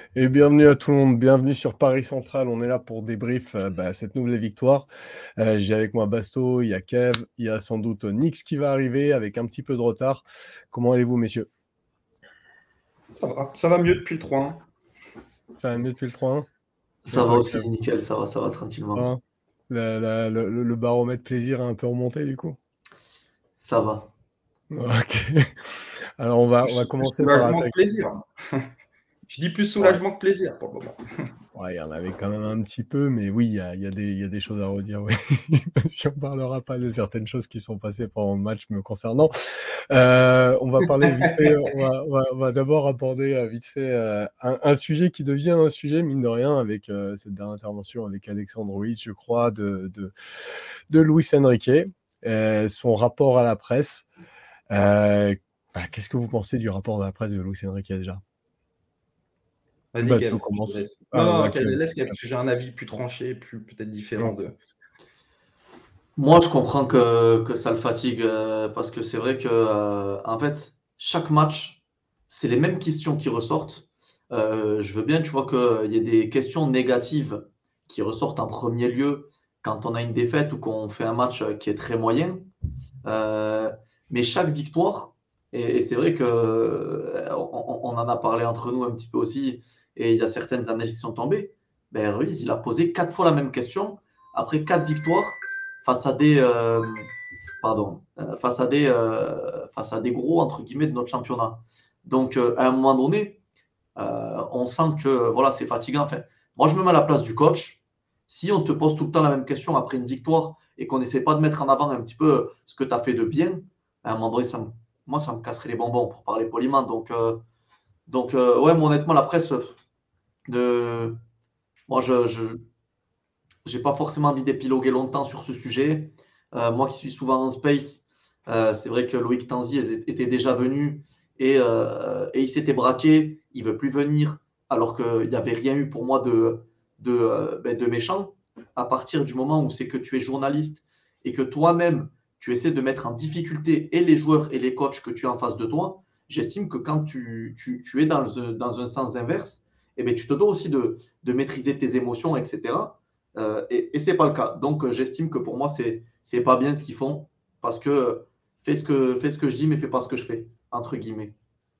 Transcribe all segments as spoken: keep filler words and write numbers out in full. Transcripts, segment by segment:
Et bienvenue à tout le monde, bienvenue sur Paris Central. On est là pour débrief euh, bah, cette nouvelle victoire. Euh, j'ai avec moi Basto, il y a Kev, il y a sans doute Nix qui va arriver avec un petit peu de retard. Comment allez-vous, messieurs? Ça va, ça va mieux depuis le trois un. Ça va mieux depuis le trois un? Et Ça va toi, aussi, Kev? nickel, ça va, ça va tranquillement. Hein La- la- le, le baromètre plaisir a un peu remonté du coup? Ça va. Ok. Alors on va, on va Plus, plus commencer par soulagement que attaquer. plaisir. Je dis plus Ouais. soulagement que plaisir pour le moment. Ouais, il y en avait quand même un petit peu, mais oui, il y a, il y a des, il y a des choses à redire, oui. Si on parlera pas de certaines choses qui sont passées pendant le match me concernant. Euh, on va parler vite fait, on va, on va, on va d'abord aborder euh, vite fait euh, un, un sujet qui devient un sujet, mine de rien, avec euh, cette dernière intervention avec Alexandre Ruiz, je crois, de, de, de Luis Enrique, euh, son rapport à la presse. Euh, bah, qu'est-ce que vous pensez du rapport de la presse de Luis Enrique déjà? Vas-y, Bah, si on Kev, je te commence. laisse. Non, Ah, non, bah, non, Kev, Kev. laisse Kev, parce que j'ai un avis plus tranché, plus peut-être différent de. Moi, je comprends que, que ça le fatigue euh, parce que c'est vrai que, euh, en fait, chaque match, c'est les mêmes questions qui ressortent. Euh, je veux bien, tu vois, qu'il y ait des questions négatives qui ressortent en premier lieu quand on a une défaite ou qu'on fait un match qui est très moyen. Euh, mais chaque victoire, et, et c'est vrai que euh, on, on en a parlé entre nous un petit peu aussi, et il y a certaines analyses qui sont tombées. Ben, Ruiz, il a posé quatre fois la même question après quatre victoires face à des, euh, pardon, euh, face à des, euh, face à des gros entre guillemets de notre championnat. Donc, euh, à un moment donné, euh, on sent que voilà, c'est fatigant. Enfin, moi, je me mets à la place du coach. Si on te pose tout le temps la même question après une victoire et qu'on n'essaie pas de mettre en avant un petit peu ce que tu as fait de bien, à un moment donné, ça me- moi, ça me casserait les bonbons pour parler poliment. Donc, euh, donc euh, ouais, moi, honnêtement, la presse, de... moi, je n'ai pas forcément envie d'épiloguer longtemps sur ce sujet. Euh, moi qui suis souvent en space, euh, c'est vrai que Loïc Tanzi était déjà venu et, euh, et il s'était braqué. Il veut plus venir alors qu'il n'y avait rien eu pour moi de, de, euh, ben, de méchant. À partir du moment où c'est que tu es journaliste et que toi-même, tu essaies de mettre en difficulté et les joueurs et les coachs que tu as en face de toi, j'estime que quand tu, tu, tu es dans, le, dans un sens inverse, eh ben, tu te dois aussi de, de maîtriser tes émotions, et cetera. Euh, et, et ce n'est pas le cas. Donc, euh, j'estime que pour moi, c'est c'est pas bien ce qu'ils font parce que fais ce que, fais ce que je dis, mais fais pas ce que je fais, entre guillemets.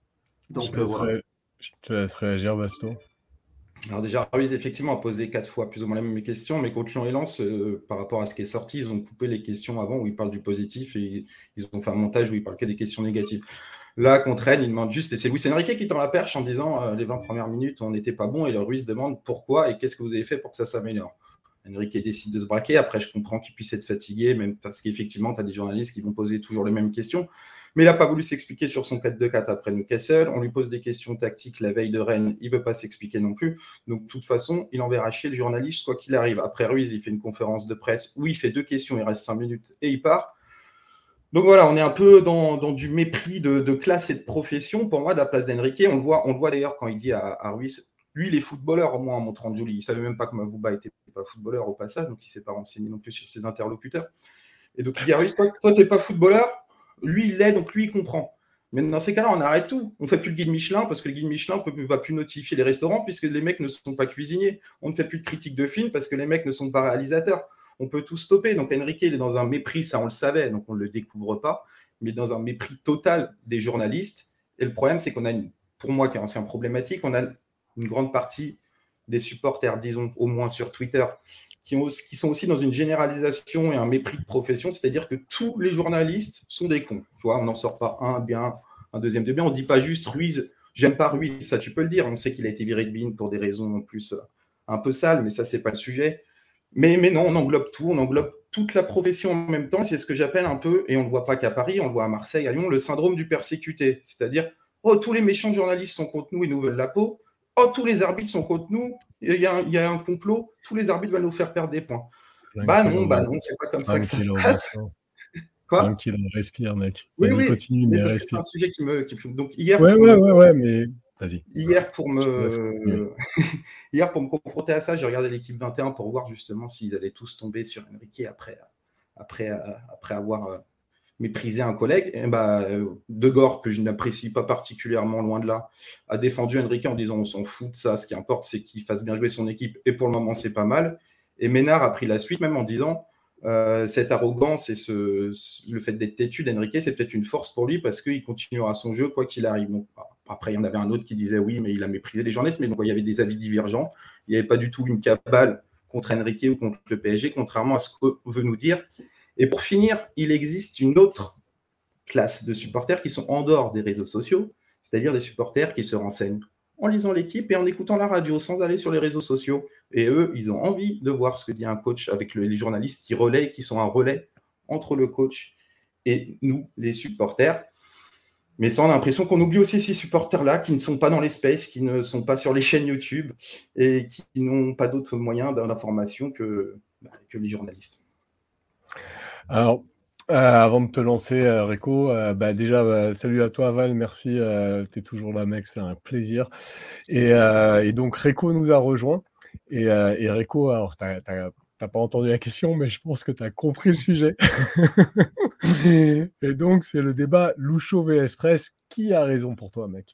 Je Donc, te euh, voilà. laisserai, je te laisse réagir, Basto. Alors déjà, Ruiz, effectivement, a posé quatre fois plus ou moins la même question, mais contre Lyon et Lens, euh, par rapport à ce qui est sorti, ils ont coupé les questions avant où ils parlent du positif et ils ont fait un montage où ils parlent que des questions négatives. Là, contre Rennes, il demande juste, et c'est Luis Enrique qui tend la perche en disant euh, les vingt premières minutes, on n'était pas bon, et le Ruiz demande pourquoi et qu'est-ce que vous avez fait pour que ça s'améliore. Enrique décide de se braquer. Après, je comprends qu'il puisse être fatigué, même parce qu'effectivement, tu as des journalistes qui vont poser toujours les mêmes questions. Mais il n'a pas voulu s'expliquer sur son quatre deux quatre après Newcastle. On lui pose des questions tactiques la veille de Rennes. Il ne veut pas s'expliquer non plus. Donc, de toute façon, il enverra chier le journaliste, quoi qu'il arrive. Après Ruiz, il fait une conférence de presse où il fait deux questions, il reste cinq minutes et il part. Donc voilà, on est un peu dans, dans du mépris de, de classe et de profession, pour moi, de la place d'Enrique. On le voit, on le voit d'ailleurs quand il dit à, à Ruiz, lui, il est footballeur, au moins en montrant Julie. Il ne savait même pas que Mavouba n'était pas footballeur au passage, donc il ne s'est pas renseigné non plus sur ses interlocuteurs. Et donc il dit à Ruiz, toi, toi tu n'es pas footballeur, lui, il l'est, donc lui, il comprend. Mais dans ces cas-là, on arrête tout. On ne fait plus le guide Michelin parce que le guide Michelin ne va plus notifier les restaurants puisque les mecs ne sont pas cuisiniers. On ne fait plus de critique de film parce que les mecs ne sont pas réalisateurs. On peut tout stopper. Donc Enrique, il est dans un mépris, ça on le savait, donc on ne le découvre pas, mais dans un mépris total des journalistes. Et le problème, c'est qu'on a, une, pour moi, qui est ancien problématique, on a une grande partie des supporters, disons au moins sur Twitter, qui, ont, qui sont aussi dans une généralisation et un mépris de profession, c'est-à-dire que tous les journalistes sont des cons. Tu vois, on n'en sort pas un bien, un deuxième de bien. On ne dit pas juste Ruiz, j'aime pas Ruiz, ça tu peux le dire. On sait qu'il a été viré de Bein pour des raisons en plus un peu sales, mais ça, c'est pas le sujet. Mais, mais non, on englobe tout, on englobe toute la profession en même temps. C'est ce que j'appelle un peu, et on ne le voit pas qu'à Paris, on le voit à Marseille, à Lyon, le syndrome du persécuté. C'est-à-dire, oh, tous les méchants journalistes sont contre nous et nous veulent la peau. Oh, tous les arbitres sont contre nous, il y, a un, il y a un complot, tous les arbitres veulent nous faire perdre des points. Bah non, bah non, c'est pas comme ça que ça se passe. Quoi ? Tranquille, respire, mec. Oui, Vas-y, oui, continue, mais mais parce que c'est respire. un sujet qui me... Qui me... Donc hier, ouais, pour ouais, me... ouais, ouais, mais vas-y. Hier, pour me... Hier, pour me confronter à ça, j'ai regardé l'équipe vingt et un pour voir justement s'ils allaient tous tomber sur Enrique après, après, après avoir mépriser un collègue. Et bah, De Gaulle, que je n'apprécie pas particulièrement, loin de là, a défendu Enrique en disant on s'en fout de ça, ce qui importe c'est qu'il fasse bien jouer son équipe et pour le moment c'est pas mal. Et Ménard a pris la suite même en disant euh, cette arrogance et ce, ce, le fait d'être têtu d'Enrique, c'est peut-être une force pour lui parce qu'il continuera son jeu quoi qu'il arrive. Donc, après, il y en avait un autre qui disait oui, mais il a méprisé les journalistes, mais donc il y avait des avis divergents. Il n'y avait pas du tout une cabale contre Enrique ou contre le P S G, contrairement à ce que veut nous dire. Et pour finir, il existe une autre classe de supporters qui sont en dehors des réseaux sociaux, c'est-à-dire des supporters qui se renseignent en lisant l'équipe et en écoutant la radio sans aller sur les réseaux sociaux. Et eux, ils ont envie de voir ce que dit un coach avec le, les journalistes qui relaient, qui sont un relais entre le coach et nous, les supporters. Mais ça, on a l'impression qu'on oublie aussi ces supporters-là qui ne sont pas dans les spaces, qui ne sont pas sur les chaînes YouTube et qui n'ont pas d'autres moyens d'information que, bah, que les journalistes. Alors, euh, avant de te lancer, euh, Rico, euh, bah, déjà, bah, salut à toi, Val, merci, euh, t'es toujours là, mec, c'est un plaisir. Et, euh, et donc, Rico nous a rejoint. Et, euh, et Rico, alors, t'as, t'as, t'as pas entendu la question, mais je pense que t'as compris le sujet. Et donc, c'est le débat Loucho vs Presse. Qui a raison pour toi, mec?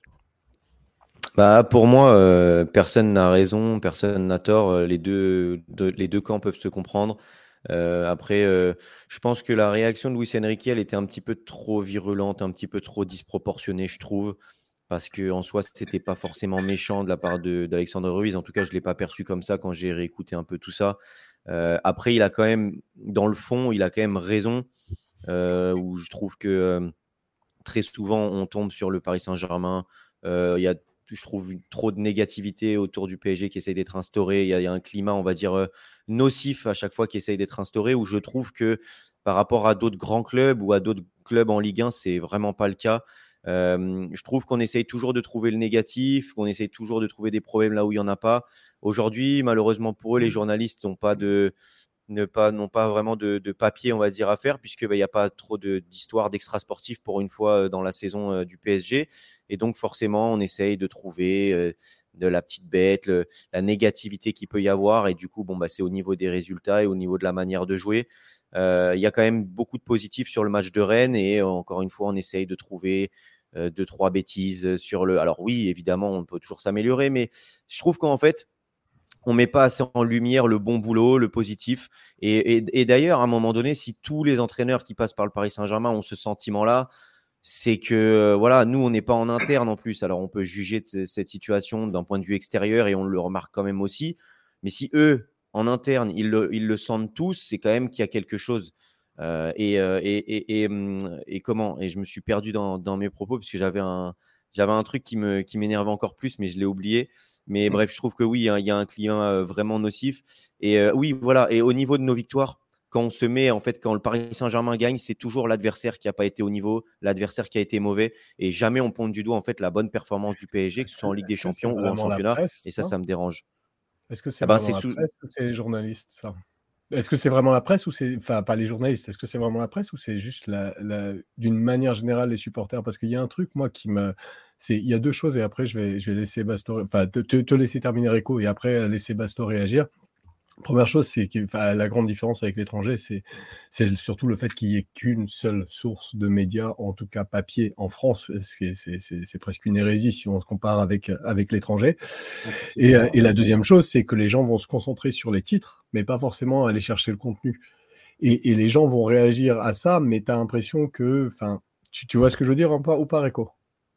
Bah, pour moi, euh, personne n'a raison, personne n'a tort. Les deux, de, les deux camps peuvent se comprendre. Euh, après, euh, je pense que la réaction de Luis Enrique, elle était un petit peu trop virulente, un petit peu trop disproportionnée, je trouve, parce qu'en soi, c'était pas forcément méchant de la part de, d'Alexandre Ruiz. En tout cas, je l'ai pas perçu comme ça quand j'ai réécouté un peu tout ça. Euh, après, il a quand même, dans le fond, il a quand même raison, euh, où je trouve que euh, très souvent, on tombe sur le Paris Saint-Germain. Euh, il y a je trouve trop de négativité autour du P S G qui essaye d'être instauré. Il y a, il y a un climat, on va dire, euh, nocif à chaque fois qui essaye d'être instauré, où je trouve que par rapport à d'autres grands clubs ou à d'autres clubs en Ligue un, c'est vraiment pas le cas. Euh, je trouve qu'on essaye toujours de trouver le négatif, qu'on essaye toujours de trouver des problèmes là où il n'y en a pas. Aujourd'hui, malheureusement pour eux, les journalistes n'ont pas de... Ne pas, n'ont pas vraiment de, de papier, on va dire, à faire, puisqu'il n'y bah, a pas trop de, d'histoire d'extra sportif pour une fois dans la saison euh, du P S G. Et donc, forcément, on essaye de trouver euh, de la petite bête, le, la négativité qu'il peut y avoir. Et du coup, bon, bah, c'est au niveau des résultats et au niveau de la manière de jouer. Euh, il y a quand même beaucoup de positifs sur le match de Rennes. Et euh, encore une fois, on essaye de trouver euh, deux, trois bêtises sur le… Alors oui, évidemment, on peut toujours s'améliorer. Mais je trouve qu'en fait, on ne met pas assez en lumière le bon boulot, le positif. Et, et, et d'ailleurs, à un moment donné, si tous les entraîneurs qui passent par le Paris Saint-Germain ont ce sentiment-là, c'est que voilà, nous, on n'est pas en interne en plus. Alors, on peut juger de cette situation d'un point de vue extérieur et on le remarque quand même aussi. Mais si eux, en interne, ils le, ils le sentent tous, c'est quand même qu'il y a quelque chose. Euh, et, euh, et, et, et, et comment Et je me suis perdu dans, dans mes propos parce que j'avais un, j'avais un truc qui, me, qui m'énervait encore plus, mais je l'ai oublié. Mais bref, je trouve que oui, il y a un climat vraiment nocif. Et euh, oui, voilà. Et au niveau de nos victoires, quand on se met, en fait, quand le Paris Saint-Germain gagne, c'est toujours l'adversaire qui n'a pas été au niveau, l'adversaire qui a été mauvais. Et jamais on pointe du doigt, en fait, la bonne performance du P S G, que ce soit en Ligue des Champions ou en championnat. Presse, et ça, ça me dérange. Est-ce que c'est ah ben, vraiment c'est la sous... presse ou c'est les journalistes, ça? Est-ce que c'est vraiment la presse ou c'est… Enfin, pas les journalistes. Est-ce que c'est vraiment la presse ou c'est juste la, la… d'une manière générale les supporters? Parce qu'il y a un truc, moi, qui me… C'est… Il y a deux choses et après, je vais, je vais laisser Basto… Enfin, te, te, te laisser terminer, Rico, et après, laisser Basto réagir. Première chose, c'est que enfin, la grande différence avec l'étranger, c'est, c'est surtout le fait qu'il n'y ait qu'une seule source de médias, en tout cas papier, en France. C'est, c'est, c'est, c'est presque une hérésie si on se compare avec, avec l'étranger. Et, et la deuxième chose, c'est que les gens vont se concentrer sur les titres, mais pas forcément aller chercher le contenu. Et, et les gens vont réagir à ça, mais tu as l'impression que… Enfin, tu, tu vois ce que je veux dire ou pas, ou pas Rico?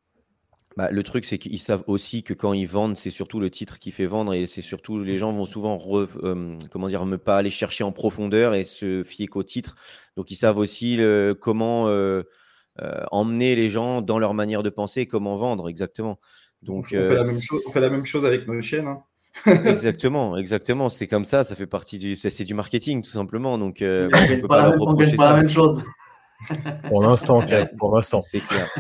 Bah, le truc, c'est qu'ils savent aussi que quand ils vendent, c'est surtout le titre qui fait vendre et c'est surtout les gens vont souvent re, euh, comment dire, ne pas aller chercher en profondeur et se fier qu'au titre. Donc, ils savent aussi le, comment euh, euh, emmener les gens dans leur manière de penser et comment vendre exactement. Donc, on, fait euh, la même chose, on fait la même chose avec nos chaînes. Hein. exactement, exactement. C'est comme ça, ça fait partie du, c'est, c'est du marketing tout simplement. Donc, euh, on ne peut pas, pas leur reprocher ça. Pas la même chose. Pour l'instant, Kev, pour l'instant. C'est clair.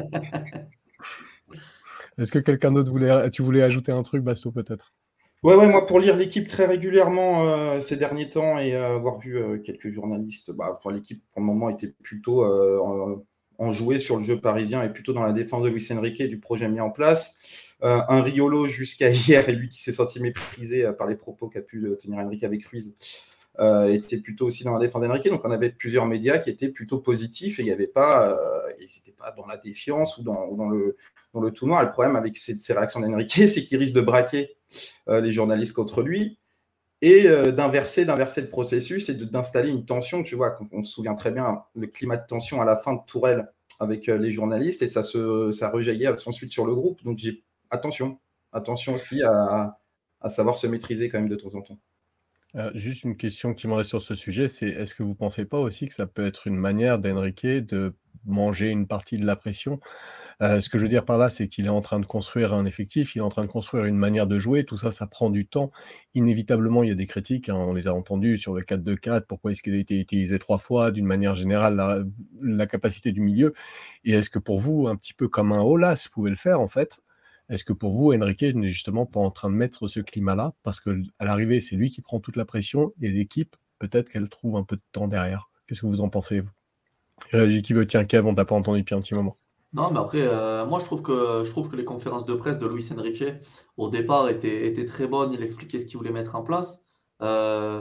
Est-ce que quelqu'un d'autre voulait… Tu voulais ajouter un truc, Basto, peut-être? Ouais, ouais, moi, pour lire l'équipe très régulièrement euh, ces derniers temps et euh, avoir vu euh, quelques journalistes, bah, pour l'équipe, pour le moment, était plutôt euh, en, enjouée sur le jeu parisien et plutôt dans la défense de Luis Enrique et du projet mis en place. Euh, un Riolo, jusqu'à hier, et lui qui s'est senti méprisé euh, par les propos qu'a pu tenir Enrique avec Ruiz, euh, était plutôt aussi dans la défense d'Enrique. Donc, on avait plusieurs médias qui étaient plutôt positifs et il n'y avait pas, euh, ils n'étaient pas dans la défiance ou dans, ou dans, le, dans le tout noir. Le problème avec ces, ces réactions d'Enrique, c'est qu'il risque de braquer euh, les journalistes contre lui et euh, d'inverser, d'inverser le processus et de, d'installer une tension. Tu vois, on, on se souvient très bien le climat de tension à la fin de Tourelle avec euh, les journalistes et ça, se, ça rejaillit ensuite sur le groupe. Donc, j'ai, attention, attention aussi à, à savoir se maîtriser quand même de temps en temps. Euh, juste une question qui me reste sur ce sujet, c'est est-ce que vous ne pensez pas aussi que ça peut être une manière d'Enrique de manger une partie de la pression? Euh, ce que je veux dire par là, c'est qu'il est en train de construire un effectif, il est en train de construire une manière de jouer, tout ça, ça prend du temps. Inévitablement, il y a des critiques, hein, on les a entendues sur le quatre deux quatre, pourquoi est-ce qu'il a été utilisé trois fois, d'une manière générale, la, la capacité du milieu. Et est-ce que pour vous, un petit peu comme un Aulas pouvait le faire en fait, est-ce que pour vous, Enrique n'est justement pas en train de mettre ce climat-là? Parce qu'à l'arrivée, c'est lui qui prend toute la pression et l'équipe, peut-être qu'elle trouve un peu de temps derrière. Qu'est-ce que vous en pensez, vous? Réagis qui veut, tiens, Kev, on t'a pas entendu depuis un petit moment. Non, mais après, euh, moi, je trouve que, je trouve que les conférences de presse de Luis Enrique, au départ, étaient, étaient très bonnes. Il expliquait ce qu'il voulait mettre en place. Euh,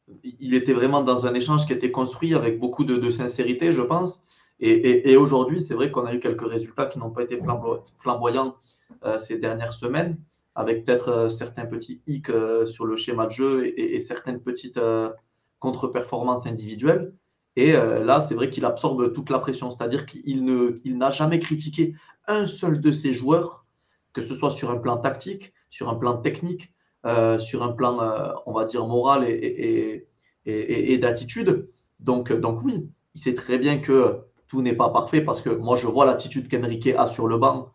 il était vraiment dans un échange qui était construit avec beaucoup de, de sincérité, je pense. Et, et, et aujourd'hui, c'est vrai qu'on a eu quelques résultats qui n'ont pas été flambo- flamboyants euh, ces dernières semaines, avec peut-être euh, certains petits hicks euh, sur le schéma de jeu et, et certaines petites euh, contre-performances individuelles. Et euh, là, c'est vrai qu'il absorbe toute la pression, c'est-à-dire qu'il ne, il n'a jamais critiqué un seul de ses joueurs, que ce soit sur un plan tactique, sur un plan technique, euh, sur un plan, euh, on va dire, moral et, et, et, et, et d'attitude. Donc, donc oui, il sait très bien que tout n'est pas parfait parce que moi, je vois l'attitude qu'Enrique a sur le banc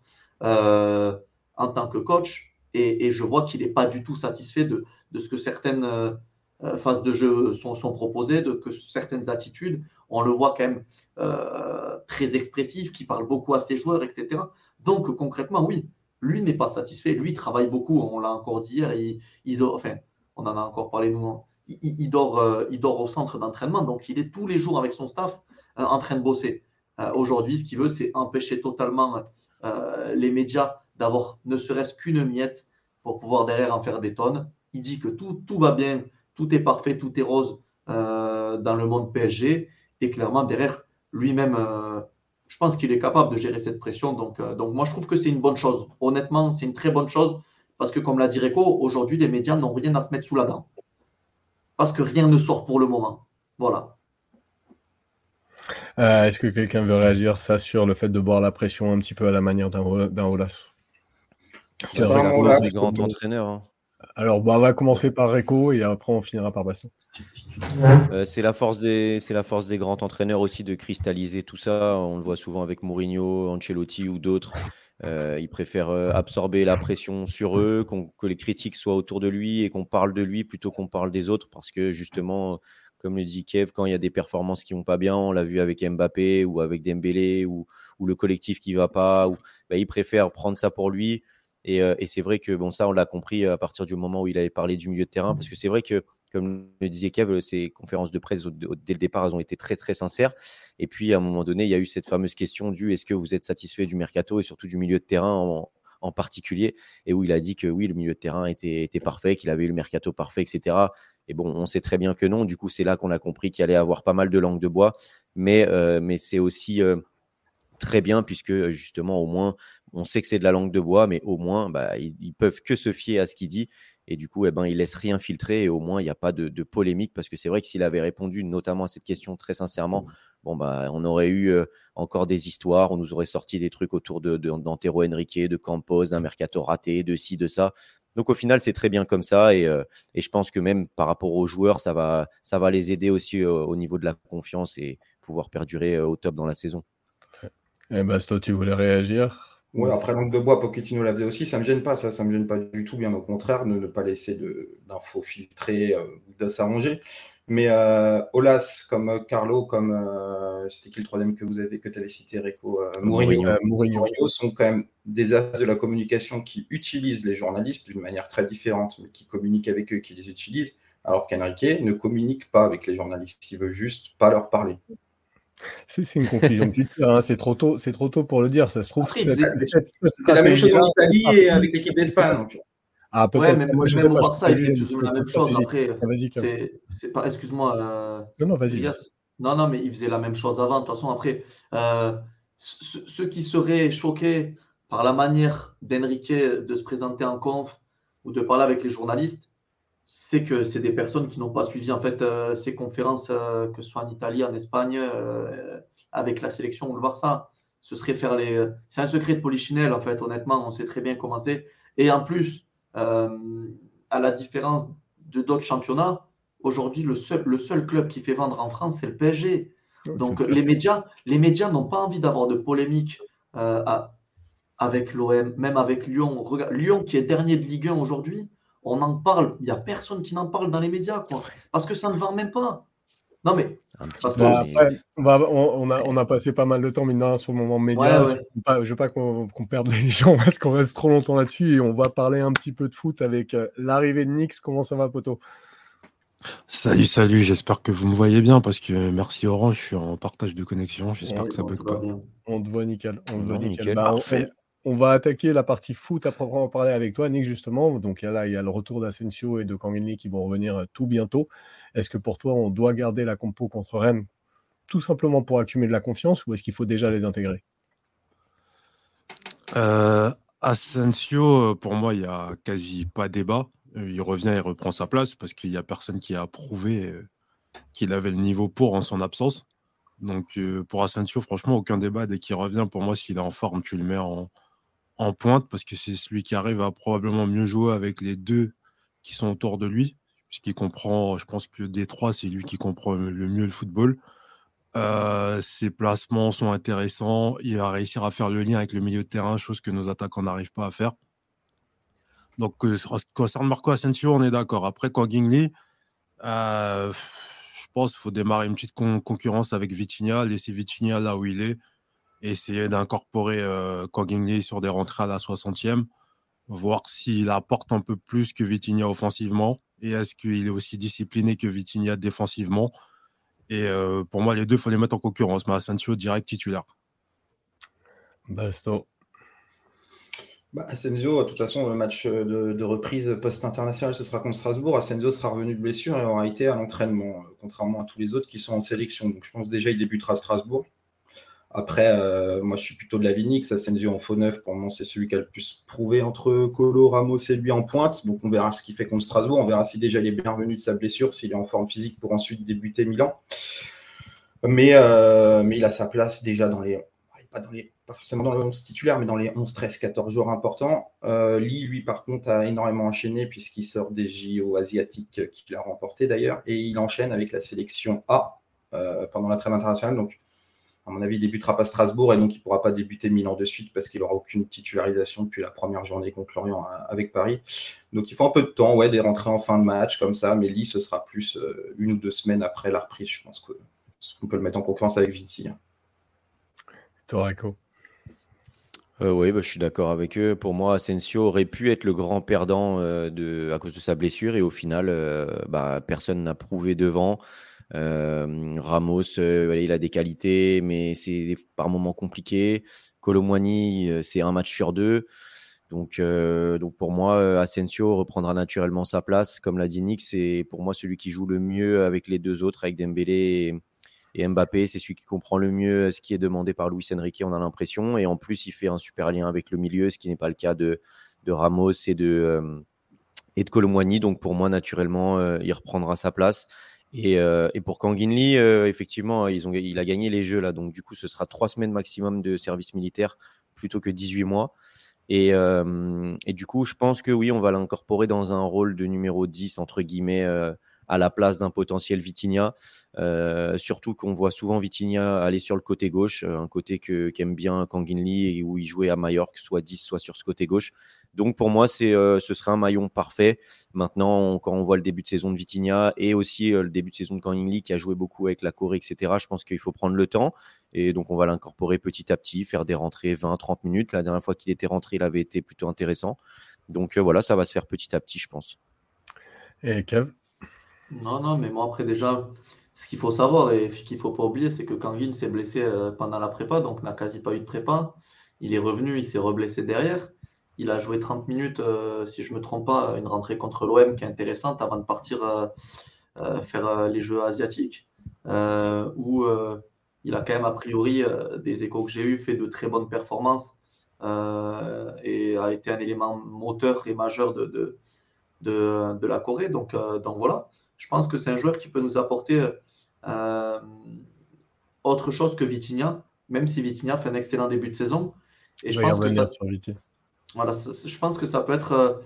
euh, en tant que coach et, et je vois qu'il n'est pas du tout satisfait de, de ce que certaines euh, phases de jeu sont, sont proposées, de que certaines attitudes. On le voit quand même euh, très expressif, qui parle beaucoup à ses joueurs, et cetera. Donc, concrètement, oui, lui n'est pas satisfait. Lui travaille beaucoup. On l'a encore dit hier. Il, il dort, enfin, on en a encore parlé nous. Il, il, dort, euh, il dort au centre d'entraînement. Donc, il est tous les jours avec son staff euh, en train de bosser. Euh, aujourd'hui, ce qu'il veut, c'est empêcher totalement euh, les médias d'avoir ne serait-ce qu'une miette pour pouvoir derrière en faire des tonnes. Il dit que tout, tout va bien, tout est parfait, tout est rose euh, dans le monde P S G. Et clairement, derrière, lui-même, euh, je pense qu'il est capable de gérer cette pression. Donc, euh, donc, moi, je trouve que c'est une bonne chose. Honnêtement, c'est une très bonne chose parce que, comme l'a dit Reco, aujourd'hui, les médias n'ont rien à se mettre sous la dent. Parce que rien ne sort pour le moment. Voilà. Euh, est-ce que quelqu'un veut réagir ça sur le fait de boire la pression un petit peu à la manière d'un, d'un Aulas? C'est la force des grands entraîneurs. Hein. Alors, bah, on va commencer par Reco et après on finira par Bastien. Euh, c'est la force des, c'est la force des grands entraîneurs aussi de cristalliser tout ça. On le voit souvent avec Mourinho, Ancelotti ou d'autres. Euh, ils préfèrent euh, absorber la pression sur eux, qu'on, que les critiques soient autour de lui et qu'on parle de lui plutôt qu'on parle des autres parce que justement, comme le dit Kev, quand il y a des performances qui vont pas bien, on l'a vu avec Mbappé ou avec Dembélé ou, ou le collectif qui va pas, ou, bah, ils préfèrent prendre ça pour lui. Et, euh, et c'est vrai que bon, ça, on l'a compris à partir du moment où il avait parlé du milieu de terrain parce que c'est vrai que comme le disait Kev, ces conférences de presse, dès le départ, elles ont été très, très sincères. Et puis, à un moment donné, il y a eu cette fameuse question du « est-ce que vous êtes satisfait du mercato ?» et surtout du milieu de terrain en, en particulier, et où il a dit que oui, le milieu de terrain était, était parfait, qu'il avait eu le mercato parfait, et cetera. Et bon, on sait très bien que non. Du coup, c'est là qu'on a compris qu'il allait avoir pas mal de langue de bois. Mais, euh, mais c'est aussi euh, très bien puisque, justement, au moins, on sait que c'est de la langue de bois, mais au moins, bah, ils, ils peuvent que se fier à ce qu'il dit. Et du coup, eh ben, il ne laisse rien filtrer et au moins, il n'y a pas de, de polémique parce que c'est vrai que s'il avait répondu notamment à cette question très sincèrement, bon, bah, on aurait eu euh, encore des histoires, on nous aurait sorti des trucs autour de, de, d'Antero Henrique, de Campos, d'un mercato raté, de ci, de ça. Donc au final, c'est très bien comme ça et, euh, et je pense que même par rapport aux joueurs, ça va, ça va les aider aussi euh, au niveau de la confiance et pouvoir perdurer euh, au top dans la saison. Eh ben, toi, tu voulais réagir? Ouais, après langue de bois, Pochettino l'a fait aussi, ça me gêne pas, ça, ça me gêne pas du tout, bien au contraire, ne, ne pas laisser de, d'infos filtrées, euh, de s'arranger. Mais euh, Aulas, comme Carlo, comme euh, c'était qui le troisième que vous avez, que tu avais cité, Reco, euh, Mourinho, euh, Mourinho. Mourinho, sont quand même des as de la communication qui utilisent les journalistes d'une manière très différente, mais qui communiquent avec eux, qui les utilisent, alors qu'Enrique ne communique pas avec les journalistes, il veut juste pas leur parler. C'est, c'est une conclusion que tu tires, hein. c'est, trop tôt, c'est trop tôt pour le dire, ça se trouve. Après, c'est, c'est, c'est la même chose en Italie et avec l'équipe d'Espagne. Donc. Ah, Ouais, peut-être. même, Moi, je sais même au pas, je peux Barça, pas il fait juger, mais plus c'est ou moins la peut-être une même chose. stratégie. Après, Ah, vas-y, Kev. c'est, c'est pas, excuse-moi, euh, Non, non, vas-y, vas-y. Elias. Non, non, mais il faisait la même chose avant. De toute façon, après, euh, ce- ceux qui seraient choqués par la manière d'Enrique de se présenter en conf ou de parler avec les journalistes, c'est que c'est des personnes qui n'ont pas suivi en fait euh, ces conférences, euh, que ce soit en Italie, en Espagne, euh, avec la sélection ou le Barça. Ce serait faire les. C'est un secret de polichinelle en fait. Honnêtement, on sait très bien comment c'est. Et en plus, euh, à la différence de d'autres championnats, aujourd'hui le seul le seul club qui fait vendre en France, c'est le P S G. Ouais, c'est Donc très les fort. médias, les médias n'ont pas envie d'avoir de polémique euh, à- avec l'O M, même avec Lyon. Regarde, Lyon qui est dernier de Ligue un aujourd'hui, on en parle. Il n'y a personne qui n'en parle dans les médias, quoi. Parce que ça ne vend même pas. Non, mais Un petit parce peu, que. Bah, mais après, on, va, on, on a, on a passé pas mal de temps, mine de rien, sur le moment Ouais, média. Je ouais. veux pas, je veux pas qu'on qu'on perde les gens parce qu'on reste trop longtemps là-dessus et on va parler un petit peu de foot avec euh, l'arrivée de Nix. Comment ça va, poto? Salut, salut, j'espère que vous me voyez bien parce que merci Orange, je suis en partage de connexion, j'espère On, que ça Bon, bug tout va pas. bien. on te voit nickel. On te voit non, nickel. nickel. Bah, on, on- Parfait. on va attaquer la partie foot à proprement parler avec toi, Nix, justement. Donc il y a là, il y a le retour d'Asensio et de Kangini qui vont revenir euh, tout bientôt. Est-ce que pour toi, on doit garder la compo contre Rennes tout simplement pour accumuler de la confiance ou est-ce qu'il faut déjà les intégrer? Euh, Asensio, euh, pour moi, il n'y a quasi pas débat. Euh, Il revient et reprend sa place parce qu'il n'y a personne qui a prouvé euh, qu'il avait le niveau pour en son absence. Donc euh, pour Asensio, franchement, aucun débat. Dès qu'il revient, pour moi, s'il est en forme, tu le mets en, en pointe parce que c'est celui qui arrive à probablement mieux jouer avec les deux qui sont autour de lui. Puisqu'il comprend, je pense que des trois, c'est lui qui comprend le mieux le football. Euh, ses placements sont intéressants. Il va réussir à faire le lien avec le milieu de terrain, chose que nos attaquants n'arrivent pas à faire. Donc, euh, en ce qui concerne Marco Asensio, on est d'accord. Après, Kangin, euh, je pense qu'il faut démarrer une petite con- concurrence avec Vitinha, laisser Vitinha là où il est, et essayer d'incorporer euh, Kangin sur des rentrées à la soixantième, voir s'il apporte un peu plus que Vitinha offensivement, et est-ce qu'il est aussi discipliné que Vitinha défensivement. Et euh, pour moi, les deux, il faut les mettre en concurrence. Mais Asensio, direct titulaire. Basto. Bah, Asensio, de toute façon, le match de, de reprise post-international, ce sera contre Strasbourg. Asensio sera revenu de blessure et aura été à l'entraînement, contrairement à tous les autres qui sont en sélection. Donc je pense déjà qu'il débutera à Strasbourg. Après, euh, moi, je suis plutôt de la Vinix. Asensio en faux neuf, pour moi, c'est celui qui a le plus prouvé entre Colo, Ramos et lui en pointe. Donc, on verra ce qu'il fait contre Strasbourg. On verra si déjà il est bien revenu de sa blessure, s'il est en forme physique pour ensuite débuter Milan. Mais, euh, mais il a sa place déjà dans les... Pas, dans les, pas forcément dans les onze titulaires, mais dans les onze, treize, quatorze joueurs importants. Euh, Lee, lui, par contre, a énormément enchaîné puisqu'il sort des J O asiatiques qu'il a remporté d'ailleurs. Et il enchaîne avec la sélection A euh, pendant la trêve internationale. Donc, à mon avis, il ne débutera pas Strasbourg et donc il ne pourra pas débuter Milan de suite parce qu'il n'aura aucune titularisation depuis la première journée contre Lorient avec Paris. Donc il faut un peu de temps, ouais, des rentrées en fin de match comme ça, mais Lee, ce sera plus euh, une ou deux semaines après la reprise. Je pense qu'on peut le mettre en concurrence avec Viti. Torreco. Euh, oui, bah, je suis d'accord avec eux. Pour moi, Asensio aurait pu être le grand perdant euh, de, à cause de sa blessure et au final, euh, bah, personne n'a prouvé devant. Euh, Ramos, euh, il a des qualités, mais c'est par moments compliqué. Kolo Muani, euh, c'est un match sur deux. Donc, euh, donc pour moi, euh, Asensio reprendra naturellement sa place. Comme l'a dit Nick, c'est pour moi celui qui joue le mieux avec les deux autres, avec Dembélé et, et Mbappé. C'est celui qui comprend le mieux ce qui est demandé par Luis Enrique, on a l'impression. Et en plus, il fait un super lien avec le milieu, ce qui n'est pas le cas de, de Ramos et de, euh, et de Kolo Muani. Donc pour moi, naturellement, euh, il reprendra sa place. Et, euh, et pour Kangin Lee, euh, effectivement, ils ont, il a gagné les Jeux là, donc du coup, ce sera trois semaines maximum de service militaire plutôt que dix-huit mois. Et, euh, et du coup, je pense que oui, on va l'incorporer dans un rôle de numéro dix, entre guillemets, euh, à la place d'un potentiel Vitinha. Euh, surtout qu'on voit souvent Vitinha aller sur le côté gauche, un côté que, qu'aime bien Kangin Lee et où il jouait à Majorque, soit dix, soit sur ce côté gauche. Donc pour moi, c'est, euh, ce serait un maillon parfait. Maintenant, on, quand on voit le début de saison de Vitinha et aussi euh, le début de saison de Kangin Lee qui a joué beaucoup avec la Corée, et cetera, je pense qu'il faut prendre le temps. Et donc, on va l'incorporer petit à petit, faire des rentrées vingt à trente minutes. La dernière fois qu'il était rentré, il avait été plutôt intéressant. Donc euh, voilà, ça va se faire petit à petit, je pense. Et Kev? Non, non, mais moi, après, déjà, ce qu'il faut savoir et qu'il ne faut pas oublier, c'est que Kangin s'est blessé euh, pendant la prépa, donc n'a quasi pas eu de prépa. Il est revenu, il s'est reblessé derrière. il a joué trente minutes, euh, si je ne me trompe pas, une rentrée contre l'O M qui est intéressante avant de partir euh, euh, faire euh, les Jeux asiatiques, euh, où euh, il a quand même, a priori, euh, des échos que j'ai eus, fait de très bonnes performances euh, et a été un élément moteur et majeur de, de, de, de la Corée. Donc, euh, donc voilà, je pense que c'est un joueur qui peut nous apporter euh, autre chose que Vitinha, même si Vitinha fait un excellent début de saison. Et Je je vais y pense que ça, revenir sur Viti. voilà, ça- je pense que ça peut être euh,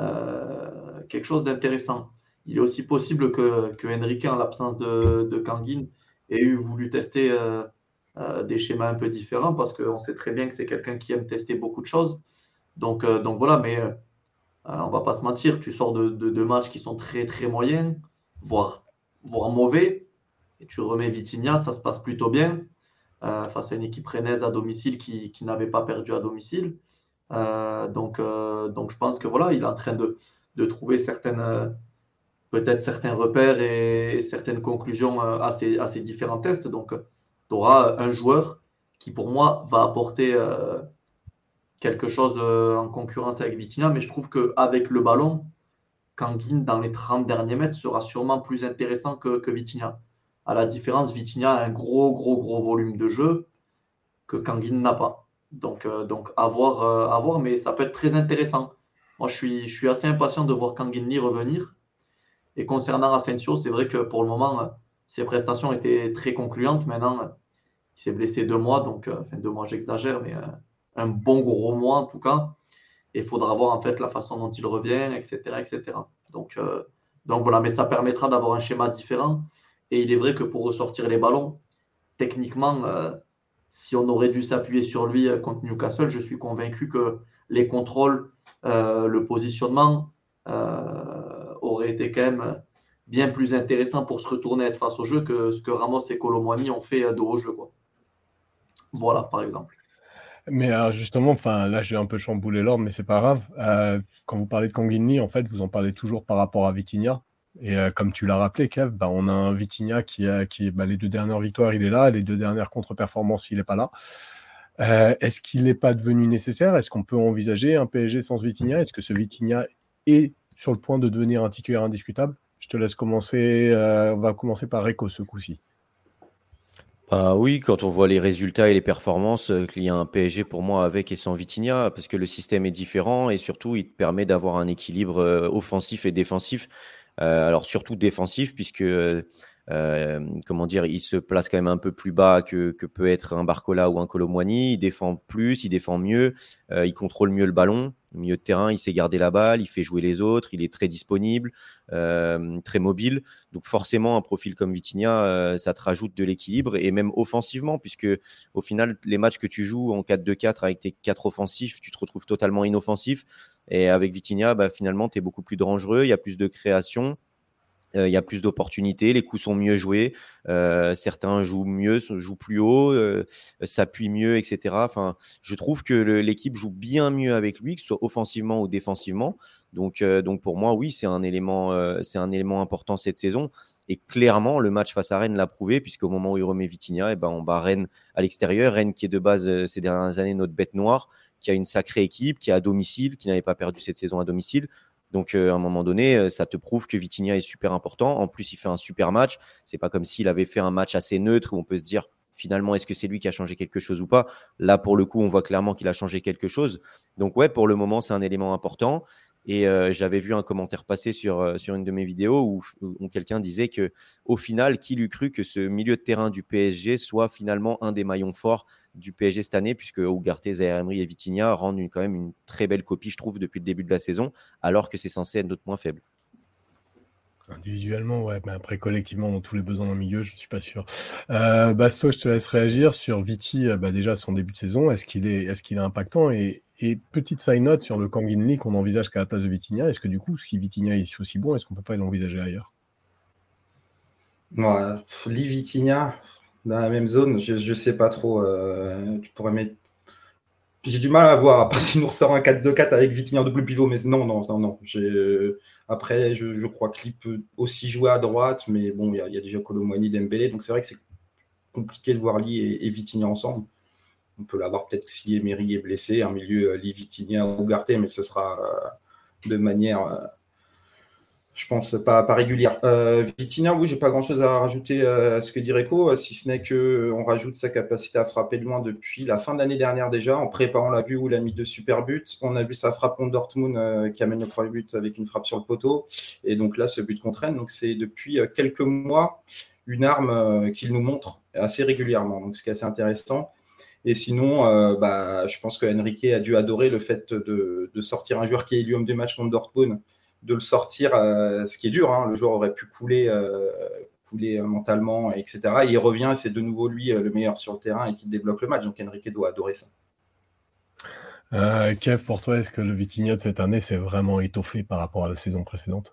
euh, quelque chose d'intéressant. Il est aussi possible que, que Enrique, en l'absence de, de Kangin, ait eu voulu tester euh, euh, des schémas un peu différents parce qu'on sait très bien que c'est quelqu'un qui aime tester beaucoup de choses. Donc, euh, donc voilà, mais euh, on va pas se mentir, tu sors de, de, de matchs qui sont très très moyens, voire, voire mauvais, et tu remets Vitinha, ça se passe plutôt bien euh, face à une équipe rennaise à domicile qui, qui n'avait pas perdu à domicile. Euh, donc, euh, donc je pense que voilà, il est en train de, de trouver certaines, euh, peut-être certains repères et, et certaines conclusions euh, à, ces, à ces différents tests. Donc, tu auras un joueur qui, pour moi, va apporter euh, quelque chose euh, en concurrence avec Vitinha, mais je trouve qu'avec le ballon, Kangin, dans les trente derniers mètres, sera sûrement plus intéressant que, que Vitinha. À la différence, Vitinha a un gros, gros, gros volume de jeu que Kangin n'a pas. Donc, euh, donc à, voir, euh, à voir, mais ça peut être très intéressant. Moi, je suis, je suis assez impatient de voir Kangin Lee revenir. Et concernant Asensio, c'est vrai que pour le moment, euh, ses prestations étaient très concluantes. Maintenant, euh, il s'est blessé deux mois, donc, euh, enfin deux mois, j'exagère, mais euh, un bon gros mois en tout cas. Et il faudra voir en fait la façon dont il revient, et cetera, et cetera. Donc, euh, donc voilà, mais ça permettra d'avoir un schéma différent. Et il est vrai que pour ressortir les ballons, techniquement, euh, si on aurait dû s'appuyer sur lui euh, contre Newcastle, je suis convaincu que les contrôles, euh, le positionnement euh, auraient été quand même bien plus intéressants pour se retourner et être face au jeu que ce que Ramos et Colomwani ont fait de haut jeu, quoi. Voilà, par exemple. Mais alors justement, enfin là j'ai un peu chamboulé l'ordre, mais c'est pas grave. Euh, quand vous parlez de Kangin Lee, en fait, vous en parlez toujours par rapport à Vitinha. Et euh, comme tu l'as rappelé, Kev, bah, on a un Vitinha qui a qui bah, les deux dernières victoires, il est là, les deux dernières contre-performances, il n'est pas là. Euh, est-ce qu'il n'est pas devenu nécessaire? Est-ce qu'on peut envisager un P S G sans Vitinha? Est-ce que ce Vitinha est sur le point de devenir un titulaire indiscutable? Je te laisse commencer. Euh, on va commencer par Rico ce coup-ci. Bah oui, quand on voit les résultats et les performances, euh, qu'il y a un P S G pour moi avec et sans Vitinha, parce que le système est différent et surtout il te permet d'avoir un équilibre euh, offensif et défensif. Euh, alors surtout défensif, puisque euh, euh, comment dire, il se place quand même un peu plus bas que, que peut être un Barcola ou un Colomwani. Il défend plus, il défend mieux, euh, il contrôle mieux le ballon. Au milieu de terrain, il sait garder la balle, il fait jouer les autres, il est très disponible, euh, très mobile. Donc forcément, un profil comme Vitinha, euh, ça te rajoute de l'équilibre et même offensivement, puisque au final, les matchs que tu joues en quatre deux quatre avec tes quatre offensifs, tu te retrouves totalement inoffensif. Et avec Vitinha, bah, finalement, tu es beaucoup plus dangereux, il y a plus de création. Il euh, y a plus d'opportunités, les coups sont mieux joués, euh, certains jouent mieux, jouent plus haut, euh, s'appuient mieux, et cetera. Enfin, je trouve que le, l'équipe joue bien mieux avec lui, que ce soit offensivement ou défensivement. Donc, euh, donc pour moi, oui, c'est un élément, euh, c'est un élément important cette saison. Et clairement, le match face à Rennes l'a prouvé, puisqu'au moment où il remet Vitinha, eh ben, on bat Rennes à l'extérieur. Rennes qui est de base, euh, ces dernières années, notre bête noire, qui a une sacrée équipe, qui est à domicile, qui n'avait pas perdu cette saison à domicile. Donc, euh, à un moment donné, ça te prouve que Vitinha est super important. En plus, il fait un super match. C'est pas comme s'il avait fait un match assez neutre où on peut se dire finalement, est-ce que c'est lui qui a changé quelque chose ou pas? Là, pour le coup, on voit clairement qu'il a changé quelque chose. Donc, ouais, pour le moment, c'est un élément important. Et euh, j'avais vu un commentaire passer sur, euh, sur une de mes vidéos où, où quelqu'un disait que, au final, qui l'eût cru que ce milieu de terrain du P S G soit finalement un des maillons forts du P S G cette année, puisque Ugarte, Zaïre Emery et Vitinha rendent une, quand même une très belle copie, je trouve, depuis le début de la saison, alors que c'est censé être notre point faible. Individuellement, ouais, mais après collectivement, dans tous les besoins dans le milieu, je ne suis pas sûr. Euh, Basto, je te laisse réagir sur Viti, bah déjà son début de saison, est-ce qu'il est, est-ce qu'il est impactant? Et, et petite side note sur le Kangin Lee qu'on envisage qu'à la place de Vitinha, est-ce que du coup, si Vitinha est aussi bon, est-ce qu'on ne peut pas l'envisager ailleurs? Ouais, Lee Vitinha, dans la même zone, je ne sais pas trop. Euh, tu pourrais mettre. J'ai du mal à voir, à part si nous ressort un quatre deux quatre avec Vitinha en double pivot, mais non, non, non, non. J'ai... Après, je, je crois qu'il peut aussi jouer à droite, mais bon, il y, y a déjà Colomwani, Dembélé, donc c'est vrai que c'est compliqué de voir Lee et, et Vitinha ensemble. on peut l'avoir peut-être si Emery est blessé, un milieu euh, Lee, Vitinha ou Ugarte, mais ce sera euh, de manière, euh, je pense, pas, pas régulière. Euh, Vitinha, oui, j'ai pas grand-chose à rajouter euh, à ce que dit Reco, si ce n'est qu'on rajoute sa capacité à frapper de loin depuis la fin de l'année dernière déjà. En prépa, on l'a vu où il a mis deux super buts. On a vu sa frappe contre Dortmund euh, qui amène le premier but avec une frappe sur le poteau. Et donc là, ce but contre Rennes, donc c'est depuis euh, quelques mois une arme euh, qu'il nous montre assez régulièrement, donc ce qui est assez intéressant. Et sinon, euh, bah, je pense que Enrique a dû adorer le fait de, de sortir un joueur qui est élu homme du match contre Dortmund, de le sortir, euh, ce qui est dur, hein, le joueur aurait pu couler, euh, couler euh, mentalement, et cetera. Et il revient et c'est de nouveau lui euh, le meilleur sur le terrain et qui débloque le match, donc Enrique doit adorer ça. Euh, Kev, pour toi, est-ce que le Vitinha de cette année s'est vraiment étoffé par rapport à la saison précédente?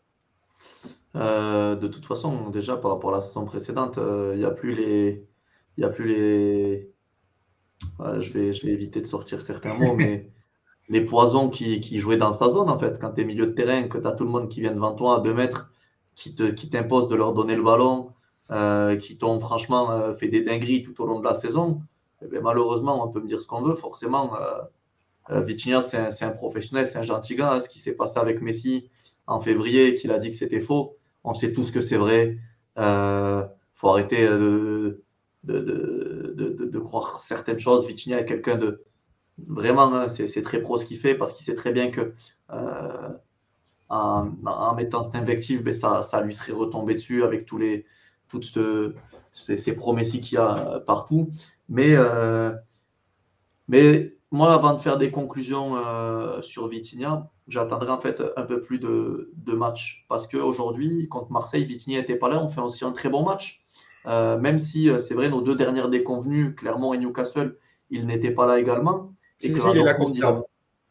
Euh, de toute façon, déjà par rapport à la saison précédente, il euh, n'y a plus les. Il y a plus les. Euh, je vais, je vais éviter de sortir certains mots, mais les poisons qui, qui jouaient dans sa zone, en fait. Quand tu es milieu de terrain, que tu as tout le monde qui vient devant toi à deux mètres, qui, te, qui t'impose de leur donner le ballon, euh, qui t'ont franchement euh, fait des dingueries tout au long de la saison, eh bien, malheureusement, on peut me dire ce qu'on veut. Forcément, euh, euh, Vitinha, c'est un, c'est un professionnel, c'est un gentil gars. Hein. Ce qui s'est passé avec Messi en février, qu'il a dit que c'était faux, on sait tous que c'est vrai. Il euh, faut arrêter de, de, de, de, de, de croire certaines choses. Vitinha est quelqu'un de vraiment, hein, c'est, c'est très pro ce qu'il fait parce qu'il sait très bien que euh, en, en mettant cette invective, ben ça, ça lui serait retombé dessus avec tous les, toutes ce, ces, ces promesses qu'il y a partout. Mais, euh, mais moi, avant de faire des conclusions euh, sur Vitinha, j'attendrai en fait un peu plus de, de matchs parce qu'aujourd'hui, contre Marseille, Vitinha n'était pas là. On fait aussi un très bon match. Euh, même si c'est vrai, nos deux dernières déconvenues, Clermont et Newcastle, il n'était pas là également. Et Si, que si, il est là contre Dortmund, il a, Clermont.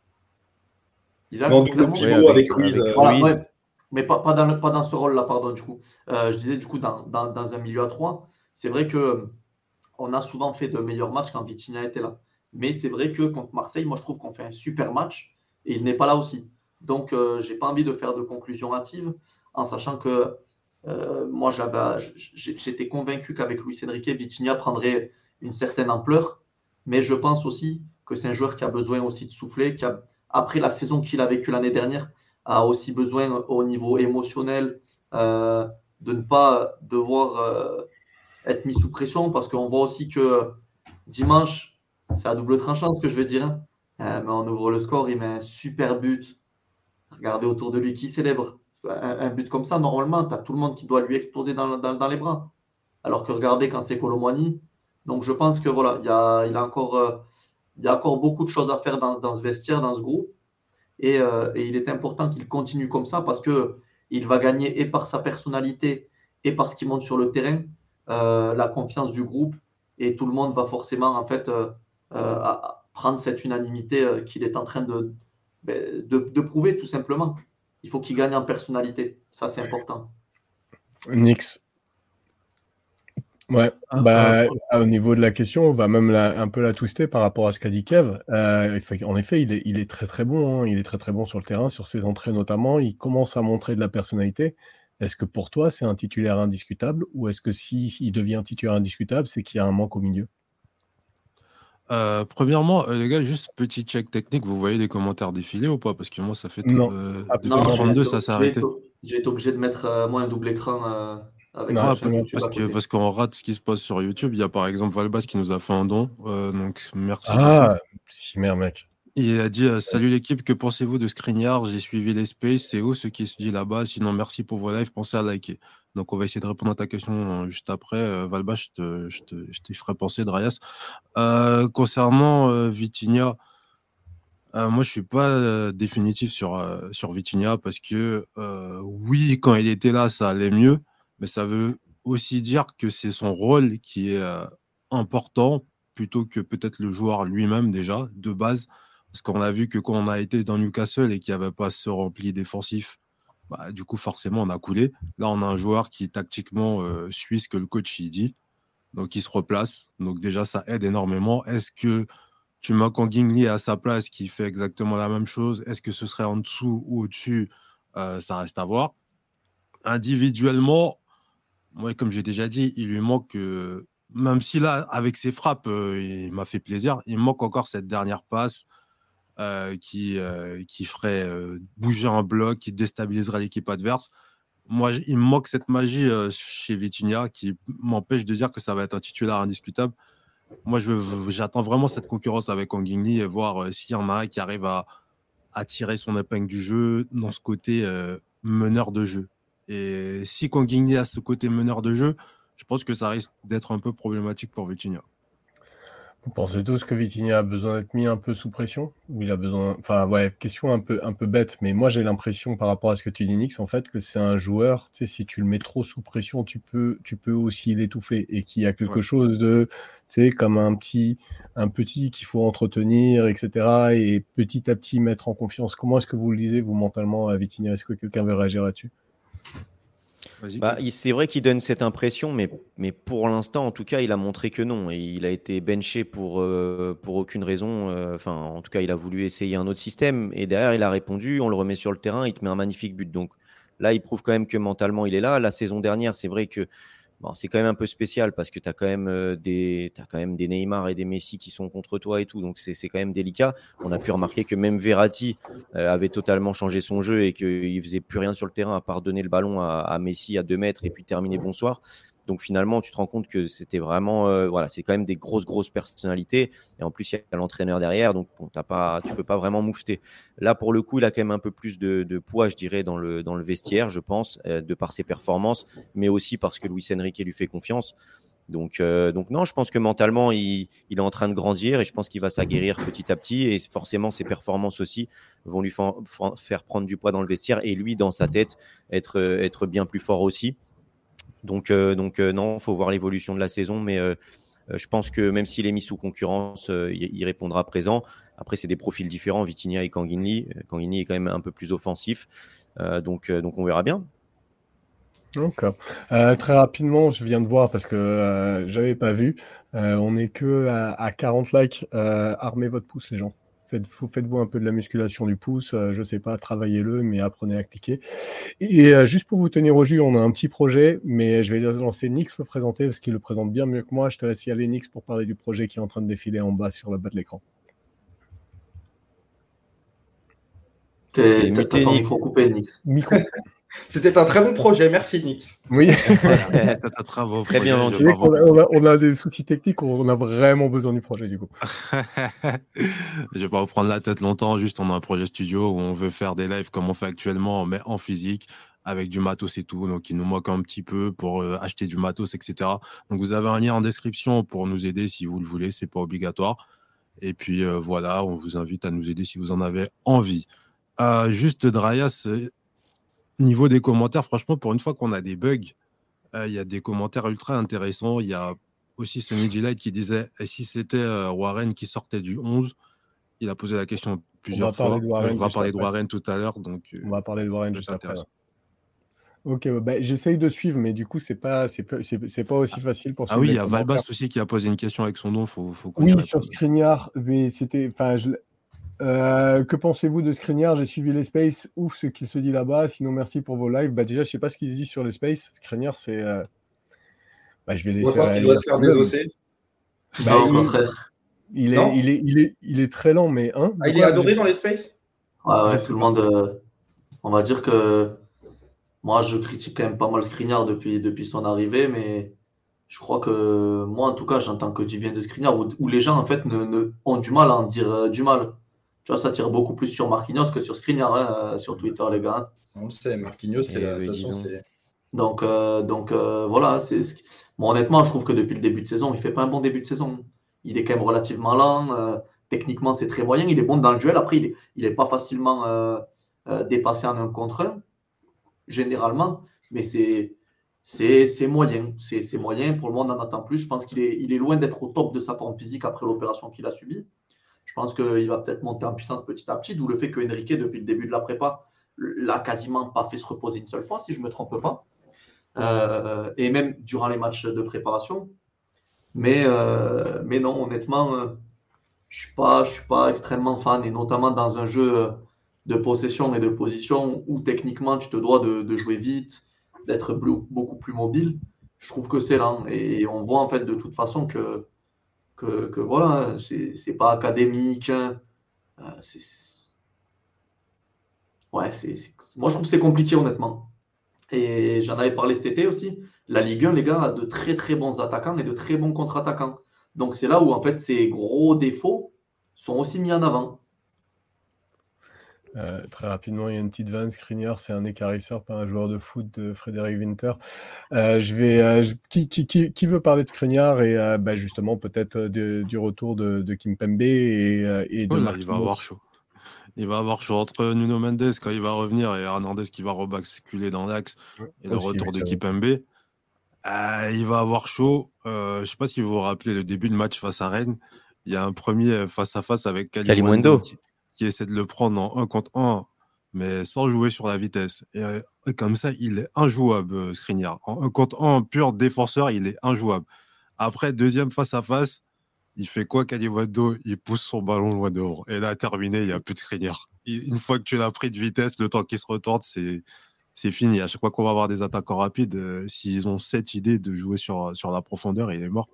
il a Mais en contre double Clermont. pivot Ouais, avec, avec Ruiz. avec euh, Voilà, Ruiz. ouais. Mais pas, pas, dans, le- pas dans ce rôle-là, pardon, du coup. Euh, je disais, du coup, dans, dans, dans un milieu à trois, c'est vrai que on a souvent fait de meilleurs matchs quand Vitinha était là. Mais c'est vrai que contre Marseille, moi, je trouve qu'on fait un super match et il n'est pas là aussi. Donc, euh, j'ai pas envie de faire de conclusions hâtives en sachant que euh, moi, j'avais, j'ai- j'étais convaincu qu'avec Luis Enrique, Vitinha prendrait une certaine ampleur. Mais je pense aussi que c'est un joueur qui a besoin aussi de souffler, qui a, après la saison qu'il a vécue l'année dernière, a aussi besoin au niveau émotionnel euh, de ne pas devoir euh, être mis sous pression parce qu'on voit aussi que dimanche, c'est à double tranchant ce que je vais dire. Hein. Euh, mais on ouvre le score, il met un super but. Regardez autour de lui qui célèbre. Un, un but comme ça, normalement, tu as tout le monde qui doit lui exploser dans, dans, dans les bras. Alors que regardez quand c'est Kolo Muani. Donc je pense que voilà, il y a, il a encore, euh, il y a encore beaucoup de choses à faire dans, dans ce vestiaire, dans ce groupe. Et, euh, et il est important qu'il continue comme ça parce que il va gagner et par sa personnalité et parce qu'il monte sur le terrain euh, la confiance du groupe et tout le monde va forcément en fait euh, euh, à- prendre cette unanimité euh, qu'il est en train de, ben, de, de prouver tout simplement. Il faut qu'il gagne en personnalité, ça c'est important. Nix. Ouais, Ah, bah, ah, au niveau de la question, on va même la, un peu la twister par rapport à ce qu'a dit Kev. Euh, fait- en effet, il est, il est très très bon, hein. Il est très très bon sur le terrain, sur ses entrées notamment. Il commence à montrer de la personnalité. Est-ce que pour toi, c'est un titulaire indiscutable ou est-ce que si il devient titulaire indiscutable, c'est qu'il y a un manque au milieu? Euh, premièrement, euh, les gars, juste petit check technique, vous voyez les commentaires défiler ou pas? Parce que moi, ça fait Non, euh, depuis Non, absolument j'ai pas. trente-deux, été, ça s'est j'ai arrêté. été- j'ai été obligé de mettre euh, moi un double écran euh, avec Non, ma Ouais, chaîne pa- absolument YouTube pas. parce à que côté. parce qu'on rate ce qui se passe sur YouTube. Il y a par exemple Valbas qui nous a fait un don, euh, donc merci beaucoup. Ah, si merde, mec. Il a dit euh, salut l'équipe, que pensez-vous de Skriniar? J'ai suivi les spaces, c'est où ce qui se dit là-bas? Sinon, merci pour vos lives, pensez à liker. Donc, on va essayer de répondre à ta question euh, juste après. Euh, Valbas, je te, je te, je t'y ferai penser, Dryas. Euh, concernant euh, Vitinha, euh, moi, je suis pas euh, définitif sur, euh, sur Vitinha parce que euh, oui, quand il était là, ça allait mieux, mais ça veut aussi dire que c'est son rôle qui est euh, important plutôt que peut-être le joueur lui-même déjà, de base. Parce qu'on a vu que quand on a été dans Newcastle et qu'il n'y avait pas ce rempli défensif, bah, du coup, forcément, on a coulé. Là, on a un joueur qui, tactiquement, euh, suit ce que le coach il dit. Donc, il se replace. Donc, déjà, ça aide énormément. Est-ce que tu mets Kangin à sa place qui fait exactement la même chose? Est-ce que ce serait en dessous ou au-dessus? Euh, ça reste à voir. Individuellement, moi, comme j'ai déjà dit, il lui manque euh, même si là, avec ses frappes, euh, il m'a fait plaisir, il me manque encore cette dernière passe euh, qui, euh, qui ferait euh, bouger un bloc, qui déstabiliserait l'équipe adverse. Moi, j- il me manque cette magie euh, chez Vitinha qui m'empêche de dire que ça va être un titulaire indiscutable. Moi, je, veux- j'attends vraiment cette concurrence avec Anguigny et voir euh, s'il y en a un qui arrive à, à tirer son épingle du jeu dans ce côté euh, meneur de jeu. Et si Anguigny a ce côté meneur de jeu, je pense que ça risque d'être un peu problématique pour Vitinha. Vous pensez tous que Vitinha a besoin d'être mis un peu sous pression? Ou il a besoin. Enfin, ouais, question un peu, un peu bête, mais moi j'ai l'impression par rapport à ce que tu dis, Nix, en fait, que c'est un joueur, tu sais, si tu le mets trop sous pression, tu peux, tu peux aussi l'étouffer. Et qu'il y a quelque Ouais. chose de, tu sais, comme un petit, un petit qu'il faut entretenir, et cetera. Et petit à petit mettre en confiance. Comment est-ce que vous le lisez, vous, mentalement, à Vitinha? Est-ce que quelqu'un veut réagir là-dessus? Vas-y, Bah, Kate. il- c'est vrai qu'il donne cette impression, mais, mais pour l'instant, en tout cas, il a montré que non. Et il a été benché pour, euh, pour aucune raison. euh, Enfin, en tout cas, il a voulu essayer un autre système. Et derrière, il a répondu, on le remet sur le terrain, il te met un magnifique but. Donc là, il prouve quand même que mentalement, il est là. La saison dernière, c'est vrai que bon, c'est quand même un peu spécial parce que tu as quand même euh, des, t'as quand même des Neymar et des Messi qui sont contre toi et tout. Donc c'est c'est quand même délicat. On a pu remarquer que même Verratti euh, avait totalement changé son jeu et qu'il faisait plus rien sur le terrain à part donner le ballon à, à Messi à deux mètres et puis terminer bonsoir. Donc finalement, tu te rends compte que c'était vraiment, euh, voilà, c'est quand même des grosses, grosses personnalités. Et en plus, il y a l'entraîneur derrière, donc bon, t'as pas, tu peux pas vraiment moufter. Là, pour le coup, il a quand même un peu plus de, de poids, je dirais, dans le, dans le vestiaire, je pense, euh, de par ses performances, mais aussi parce que Luis Enrique lui fait confiance. Donc, euh, donc non, je pense que mentalement, il, il est en train de grandir et je pense qu'il va s'aguerrir petit à petit. Et forcément, ses performances aussi vont lui fa- fa- faire prendre du poids dans le vestiaire et lui, dans sa tête, être, euh, être bien plus fort aussi. Donc, euh, donc euh, non, il faut voir l'évolution de la saison, mais euh, euh, je pense que même s'il est mis sous concurrence, euh, il, il répondra présent. Après, c'est des profils différents, Vitinha et Kanginli. Euh, Kanginli est quand même un peu plus offensif, Euh, donc, euh, donc on verra bien. Donc, euh, très rapidement, je viens de voir parce que euh, j'avais pas vu. Euh, on est que à, à quarante likes. Euh, armez votre pouce, les gens. Faites, vous- faites-vous un peu de la musculation du pouce. Euh, je sais pas, travaillez-le, mais apprenez à cliquer. Et euh, juste pour vous tenir au jus, on a un petit projet, mais je vais lancer Nix le présenter parce qu'il le présente bien mieux que moi. Je te laisse y aller, Nix, pour parler du projet qui est en train de défiler en bas sur le bas de l'écran. T'es T'es- T'as t'as muté, ton Nix. micro coupé, Nix. Micro. C'était un très bon projet, merci Nick. Oui. T'as un travaux Très bien projet, je vendu. Vous voyez bravo. qu'on a, on a, on a des soucis techniques, on a vraiment besoin du projet du coup. Je vais pas vous prendre la tête longtemps, juste on a un projet studio où on veut faire des lives comme on fait actuellement, mais en physique, avec du matos et tout, donc il nous manque un petit peu pour euh, acheter du matos, et cetera. Donc vous avez un lien en description pour nous aider si vous le voulez, c'est pas obligatoire. Et puis euh, voilà, on vous invite à nous aider si vous en avez envie. Euh, juste Drayas, euh, niveau des commentaires, franchement, pour une fois qu'on a des bugs, euh, il y a des commentaires ultra intéressants. Il y a aussi Sonny Delight qui disait et si c'était euh, Warren qui sortait du onze. Il a posé la question plusieurs parler fois. de Warren On va juste parler de après. Warren tout à l'heure. Donc, euh, On va parler de Warren ça juste peut être après. intéressant. Ok, bah, j'essaye de suivre, mais du coup, c'est pas, c'est pas, c'est, c'est pas aussi facile pour Ah suivre oui, il les y a commentaires. Valbas aussi qui a posé une question avec son nom. Faut, faut qu'on y Oui, réponde. sur Skriniar, mais c'était, enfin, je, euh, que pensez-vous de Skriniar? J'ai suivi les spaces, ouf ce qu'il se dit là-bas. Sinon, merci pour vos lives. Bah déjà, je sais pas ce qu'il dit sur les spaces. Skriniar, c'est, euh... bah, je vais Moi, laisser je pense qu'il doit réagir se faire tout le monde. désosser. Bah, Non, au il, contraire. il est, Non il est, il est, il est très lent, mais hein, Ah, de il est quoi? adoré J'ai- dans les spaces Ouais, Je ouais, sais tout le pas. monde. euh, on va dire que moi, je critique quand même pas mal Skriniar depuis, depuis son arrivée, mais je crois que moi, en tout cas, j'entends que du bien de Skriniar, où, où les gens, en fait, ne, ne- ont du mal à en dire euh, du mal. Tu vois, ça tire beaucoup plus sur Marquinhos que sur Skriniar, hein, euh, sur Twitter, les gars. On le sait, Marquinhos, c'est Et la. De oui, toute façon, disons. c'est. Donc, euh, donc euh, voilà. C'est ce qui- Bon, honnêtement, je trouve que depuis le début de saison, il fait pas un bon début de saison. Il est quand même relativement lent. euh, techniquement, c'est très moyen. Il est bon dans le duel. Après, il est, il est pas facilement euh, euh, dépassé en un contre un, généralement. Mais c'est, c'est, c'est moyen. C'est, c'est moyen. Pour le monde, on en attend plus. Je pense qu'il est, il est loin d'être au top de sa forme physique après l'opération qu'il a subie. Je pense qu'il va peut-être monter en puissance petit à petit, d'où le fait que Enrique, depuis le début de la prépa, l'a quasiment pas fait se reposer une seule fois, si je ne me trompe pas. Euh, et même durant les matchs de préparation. Mais, euh, mais non, honnêtement, euh, je ne suis, pas, je suis pas extrêmement fan, et notamment dans un jeu de possession et de position où techniquement tu te dois de, de jouer vite, d'être beaucoup plus mobile. je trouve que c'est lent. Et on voit en fait de toute façon que, que, que voilà, c'est, c'est pas académique. Hein. Euh, c'est, ouais, c'est, c'est- moi je trouve que c'est compliqué honnêtement. Et j'en avais parlé cet été aussi. La Ligue un, les gars, a de très très bons attaquants et de très bons contre-attaquants. Donc c'est là où en fait ces gros défauts sont aussi mis en avant. Euh, très rapidement, il y a une petite vanne. Skriniar, c'est un écarisseur, pas un joueur de foot de Frédéric Winter. Euh, je vais, euh, je- qui, qui, qui, qui veut parler de Skriniar et euh, bah, justement peut-être euh, de- du retour de, de Kimpembe et, euh, et de Oh là, il va Marquinhos. avoir chaud. Il va avoir chaud entre Nuno Mendes quand il va revenir et Hernandez qui va rebasculer dans l'axe et le Aussi, retour oui, de c'est vrai. Kipembe. Euh, il va avoir chaud. Euh, je ne sais pas si vous vous rappelez le début de match face à Rennes. Il y a un premier face-à-face avec Kalimundo Kalimundo. qui, qui essaie de le prendre en un contre un, mais sans jouer sur la vitesse. Et, euh, et comme ça, il est injouable, euh, Skriniar. En un contre un, pur défenseur, il est injouable. Après, deuxième face-à-face, il fait quoi, Kalimundo? Il pousse son ballon loin devant. Et là, terminé, il n'y a plus de Skriniar. Il- Une fois que tu l'as pris de vitesse, le temps qu'il se retourne, c'est c'est fini. À chaque fois qu'on va avoir des attaquants rapides, euh, s'ils ont cette idée de jouer sur, sur la profondeur, il est mort.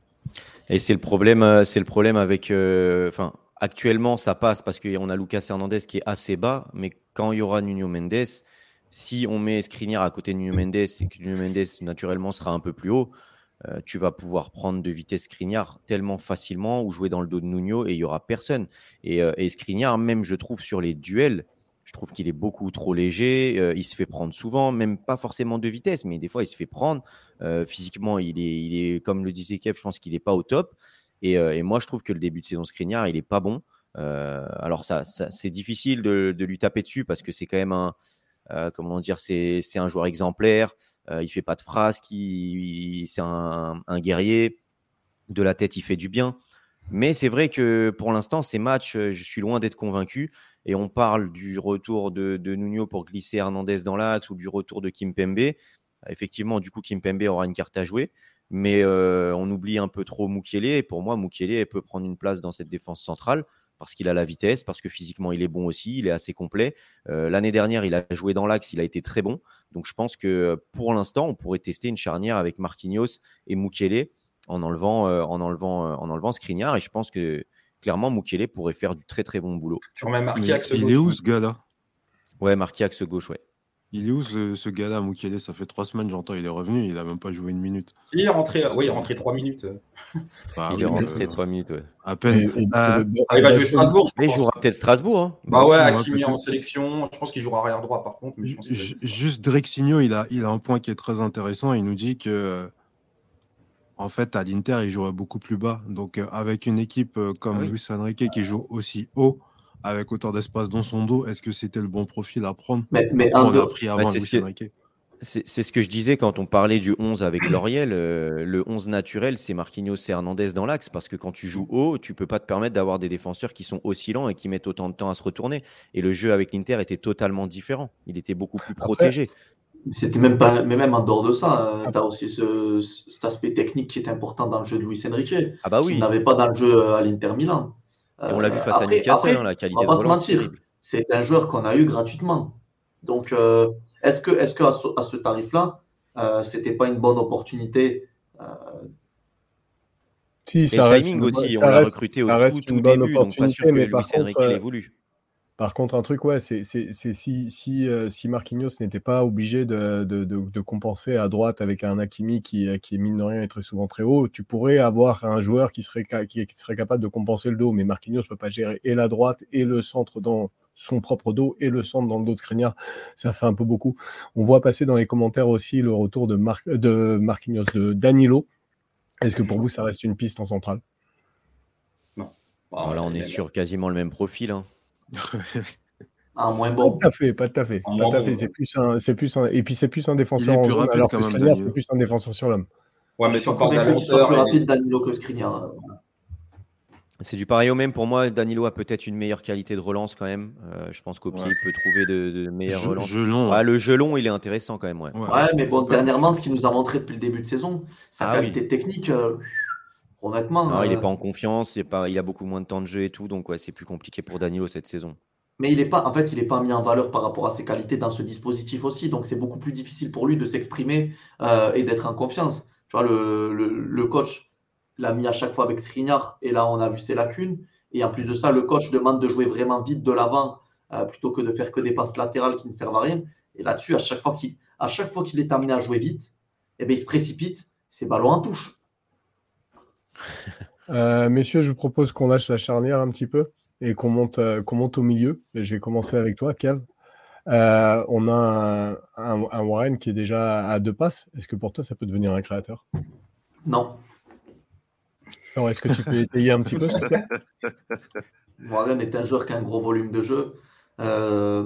Et c'est le problème, euh, c'est le problème avec. euh, Enfin, actuellement, ça passe parce qu'on a Lucas Hernandez qui est assez bas, mais quand il y aura Nuno Mendes, si on met Skriniar à côté de Nuno Mendes et que Nuno Mendes naturellement sera un peu plus haut, euh, tu vas pouvoir prendre de vitesse Skriniar tellement facilement ou jouer dans le dos de Nuno et il y aura personne. Et, euh, et Skriniar, même je trouve sur les duels, je trouve qu'il est beaucoup trop léger. euh, il se fait prendre souvent, même pas forcément de vitesse, mais des fois il se fait prendre. Euh, physiquement, il est, il est, comme le disait Kev, je pense qu'il n'est pas au top. Et, euh, et moi, je trouve que le début de saison Skriniar, il n'est pas bon. Euh, alors, ça, ça, c'est difficile de, de lui taper dessus parce que c'est quand même un, euh, comment dire, c'est, c'est un joueur exemplaire. Euh, il fait pas de frasques, il, c'est un, un guerrier. De la tête, il fait du bien. Mais c'est vrai que pour l'instant, ces matchs, je suis loin d'être convaincu. Et on parle du retour de, de Nuno pour glisser Hernandez dans l'axe ou du retour de Kimpembe. Effectivement, du coup, Kimpembe aura une carte à jouer. Mais euh, on oublie un peu trop Mukiele. Et pour moi, Mukiele peut prendre une place dans cette défense centrale parce qu'il a la vitesse, parce que physiquement, il est bon aussi, il est assez complet. Euh, l'année dernière, il a joué dans l'axe, il a été très bon. Donc, je pense que pour l'instant, on pourrait tester une charnière avec Marquinhos et Mukiele en enlevant, euh, en enlevant, euh, en enlevant Skriniar. Et je pense que clairement, Mukiele pourrait faire du très très bon boulot. Tu remets Mais Marquis axe il gauche. est où hein. ce gars-là? Ouais, marqué axe gauche, ouais. Il est où ce, ce gars-là, Mukiele? Ça fait trois semaines, j'entends, il est revenu, il a même pas joué une minute. Il est rentré, Parce oui, il est que- rentré trois minutes. Bah il oui, est rentré euh, trois minutes, ouais. à Et, peine. et- Euh, et le- Ah, il va jouer Bastien- Strasbourg, je Mais il pense. jouera peut-être Strasbourg. Hein. Bah ouais, Ouais, Hakimi en peut-être. sélection. Je pense qu'il jouera arrière droit par contre. Mais je pense qu'il va Ju- jouer ça. Juste Drexinho, il a, il a un point qui est très intéressant. Il nous dit que, en fait, à l'Inter, il jouerait beaucoup plus bas. Donc, euh, avec une équipe euh, comme Ah oui. Luis Enrique qui joue aussi haut, avec autant d'espace dans son dos, est-ce que c'était le bon profil à prendre? Mais, mais Après, en on l'a dehors- pris Bah, avant c'est Luis ce que- Enrique. C'est c'est ce que je disais quand on parlait du onze avec Lauriel. euh, le onze naturel, c'est Marquinhos et Hernandez dans l'axe. Parce que quand tu joues haut, tu peux pas te permettre d'avoir des défenseurs qui sont aussi lents et qui mettent autant de temps à se retourner. Et le jeu avec l'Inter était totalement différent. Il était beaucoup plus Après- protégé. C'était même pas, mais même en dehors de ça, tu as aussi ce, cet aspect technique qui est important dans le jeu de Luis Enrique, Ah bah qu'il oui. n'avait pas dans le jeu à l'Inter Milan. Et on l'a vu Euh, face à après- Newcastle, après, hein, la on qualité va de pas se relance mentir, terrible. c'est un joueur qu'on a eu gratuitement. Donc, euh, est-ce que, est-ce qu'à ce, à ce tarif-là, euh, c'était pas une bonne opportunité? euh, Si, Et ça le reste timing une bonne- aussi, on ça l'a reste- recruté au ça reste tout, une tout bonne début, donc pas sûr opportunité, que mais Luis par contre, Enrique l'ait euh, voulu. Par contre, un truc, ouais, c'est c'est- c'est si, si, euh, si Marquinhos n'était pas obligé de, de, de, de compenser à droite avec un Hakimi qui, euh, qui, mine de rien, est très souvent très haut, tu pourrais avoir un joueur qui serait, ca- qui, qui serait capable de compenser le dos. Mais Marquinhos ne peut pas gérer et la droite et le centre dans son propre dos et le centre dans le dos de Skriniar. Ça fait un peu beaucoup. On voit passer dans les commentaires aussi le retour de, Mar de Marquinhos, de Danilo. Est-ce que pour vous, ça reste une piste en centrale? Bah, Voilà, on il est a- sur quasiment le même profil. hein. en moins Pas bon. tout à fait, pas tout à fait. En Pas tout à moins fait. bon, C'est ouais. plus un, c'est plus un, et puis c'est plus un Il défenseur est en plus zone, rapide alors quand que même, Skriniar, Danilo. c'est plus un défenseur sur l'homme. Ouais, Je mais suis si on pas parle de la convaincu qu'il soit plus lenteur, rapide et- Danilo que Skriniar. C'est du pareil au même. Pour moi, Danilo a peut-être une meilleure qualité de relance quand même. Euh, je pense qu'au pied, Ouais. il peut trouver de, de meilleures Je, relances. je long, Ah, ouais. le jeu long, il est intéressant quand même. Ouais. Ouais. Ouais, mais bon, Bah, dernièrement, ce qu'il nous a montré depuis le début de saison, sa Ah oui. qualité technique, euh, honnêtement. Non, il euh, n'est pas en confiance. C'est pas, il a beaucoup moins de temps de jeu et tout. Donc, ouais, c'est plus compliqué pour Danilo cette saison. Mais il est pas, en fait, il n'est pas mis en valeur par rapport à ses qualités dans ce dispositif aussi. Donc, c'est beaucoup plus difficile pour lui de s'exprimer euh, et d'être en confiance. Tu vois, le, le, le coach l'a mis à chaque fois avec Skriniar et là, on a vu ses lacunes. Et en plus de ça, le coach demande de jouer vraiment vite de l'avant euh, plutôt que de faire que des passes latérales qui ne servent à rien. Et là-dessus, à chaque fois qu'il, à chaque fois qu'il est amené à jouer vite, eh bien, il se précipite, ses ballons en touche. Euh, messieurs, je vous propose qu'on lâche la charnière un petit peu et qu'on monte, euh, qu'on monte au milieu. Et je vais commencer avec toi, Kev. Euh, on a un, un, un Warren qui est déjà à deux passes. Est-ce que pour toi, ça peut devenir un créateur? Non. Alors, est-ce que tu peux étayer un petit peu, s'il te plaît? Warren est un joueur qui a un gros volume de jeu. Euh,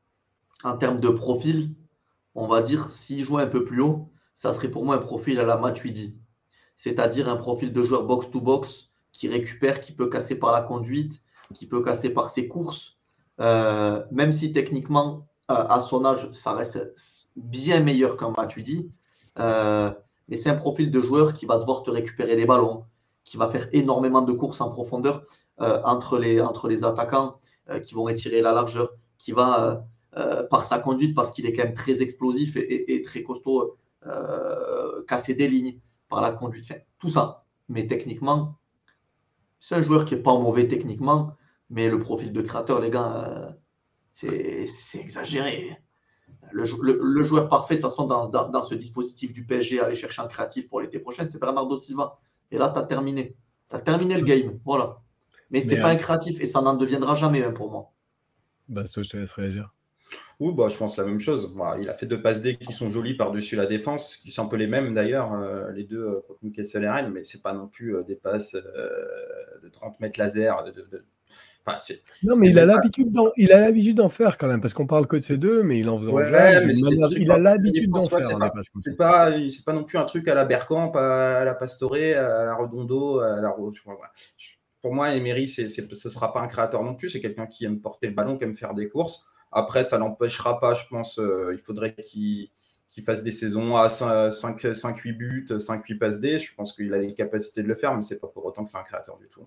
en termes de profil, on va dire, s'il jouait un peu plus haut, ça serait pour moi un profil à la Matuidi. C'est-à-dire un profil de joueur box-to-box qui récupère, qui peut casser par la conduite, qui peut casser par ses courses. Euh, même si techniquement, euh, à son âge, ça reste bien meilleur qu'un Matuidi. Euh, mais c'est un profil de joueur qui va devoir te récupérer des ballons, qui va faire énormément de courses en profondeur euh, entre, les, entre les attaquants, euh, qui vont étirer la largeur, qui va, euh, euh, par sa conduite, parce qu'il est quand même très explosif et, et, et très costaud, euh, casser des lignes par la conduite, enfin, tout ça. Mais techniquement, c'est un joueur qui n'est pas mauvais techniquement, mais le profil de créateur, les gars, euh, c'est, c'est exagéré. Le, le, le joueur parfait, de toute façon, dans, dans, dans ce dispositif du P S G, aller chercher un créatif pour l'été prochain, c'est Bernardo Silva. Et là, tu as terminé. Tu as terminé le game. Voilà. Mais ce n'est pas euh... un créatif et ça n'en deviendra jamais un pour moi. Basto, je te laisse réagir. Oui, bah, je pense la même chose. Voilà, il a fait deux passes D qui sont jolies par-dessus la défense, qui sont un peu les mêmes d'ailleurs, euh, les deux euh, contre Newcastle et Rennes, mais ce n'est pas non plus euh, des passes euh, de trente mètres laser. De, de, de... Enfin, c'est, non, mais il a, l'habitude d'en, il a l'habitude d'en faire quand même, parce qu'on parle que de ces deux, mais il en faisant ouais, jeune, mais manière... il a l'habitude d'en faire. C'est, hein, pas, passes comme c'est, ça. pas, c'est pas non plus un truc à la Bergkamp, à la Pastore, à la Redondo, à la... Voilà. Pour moi, Emery, c'est, c'est, ce ne sera pas un créateur non plus, c'est quelqu'un qui aime porter le ballon, qui aime faire des courses. Après, ça ne l'empêchera pas, je pense. Euh, il faudrait qu'il, qu'il fasse des saisons à cinq huit buts, cinq huit passes D. Je pense qu'il a les capacités de le faire, mais ce n'est pas pour autant que c'est un créateur du tout.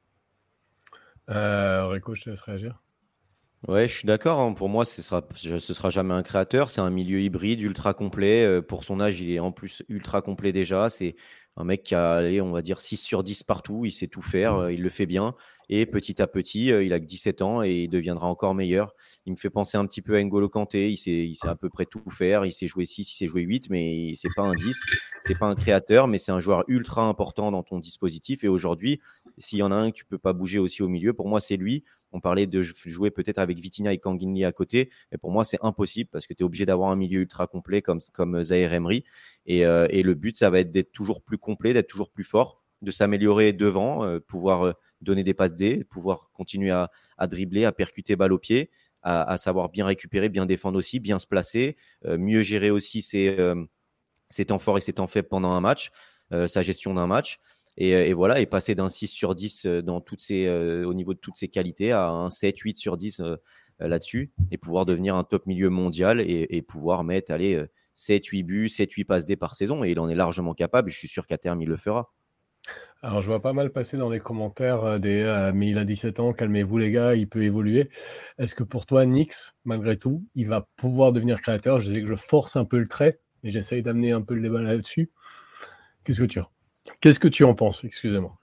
Euh, Rico, je te laisse réagir. Ouais, je suis d'accord. Hein. Pour moi, ce sera, ce sera jamais un créateur. C'est un milieu hybride, ultra complet. Euh, pour son âge, il est en plus ultra complet déjà. C'est un mec qui a, allez, on va dire, six sur dix partout. Il sait tout faire. Euh, il le fait bien. Et petit à petit, euh, il a que dix-sept ans et il deviendra encore meilleur. Il me fait penser un petit peu à N'Golo Kanté. Il sait, il sait à peu près tout faire. Il sait jouer six, il sait jouer huit, mais c'est pas un dix. C'est pas un créateur, mais c'est un joueur ultra important dans ton dispositif. Et aujourd'hui, s'il y en a un que tu peux pas bouger aussi au milieu, pour moi, c'est lui. On parlait de jouer peut-être avec Vitinha et Kanginli à côté, mais pour moi, c'est impossible parce que tu es obligé d'avoir un milieu ultra complet comme, comme Zaïre Emery. Et, euh, et le but, ça va être d'être toujours plus complet, d'être toujours plus fort, de s'améliorer devant, euh, pouvoir euh, donner des passes D, pouvoir continuer à, à dribbler, à percuter balle au pied, à, à savoir bien récupérer, bien défendre aussi, bien se placer, euh, mieux gérer aussi ses, euh, ses temps forts et ses temps faibles pendant un match, euh, sa gestion d'un match. Et, et voilà, et passer d'un six sur dix dans toutes ces, euh, au niveau de toutes ses qualités à un sept huit sur dix euh, là-dessus et pouvoir devenir un top milieu mondial et, et pouvoir mettre allez, sept huit buts, sept huit passes D par saison. Et il en est largement capable. Je suis sûr qu'à terme, il le fera. Alors, je vois pas mal passer dans les commentaires des euh, « mais il a dix-sept ans, calmez-vous les gars, il peut évoluer ». Est-ce que pour toi, Nix, malgré tout, il va pouvoir devenir créateur? Je sais que je force un peu le trait, mais j'essaye d'amener un peu le débat là-dessus. Qu'est-ce que tu as Qu'est-ce que tu en penses? Excusez-moi.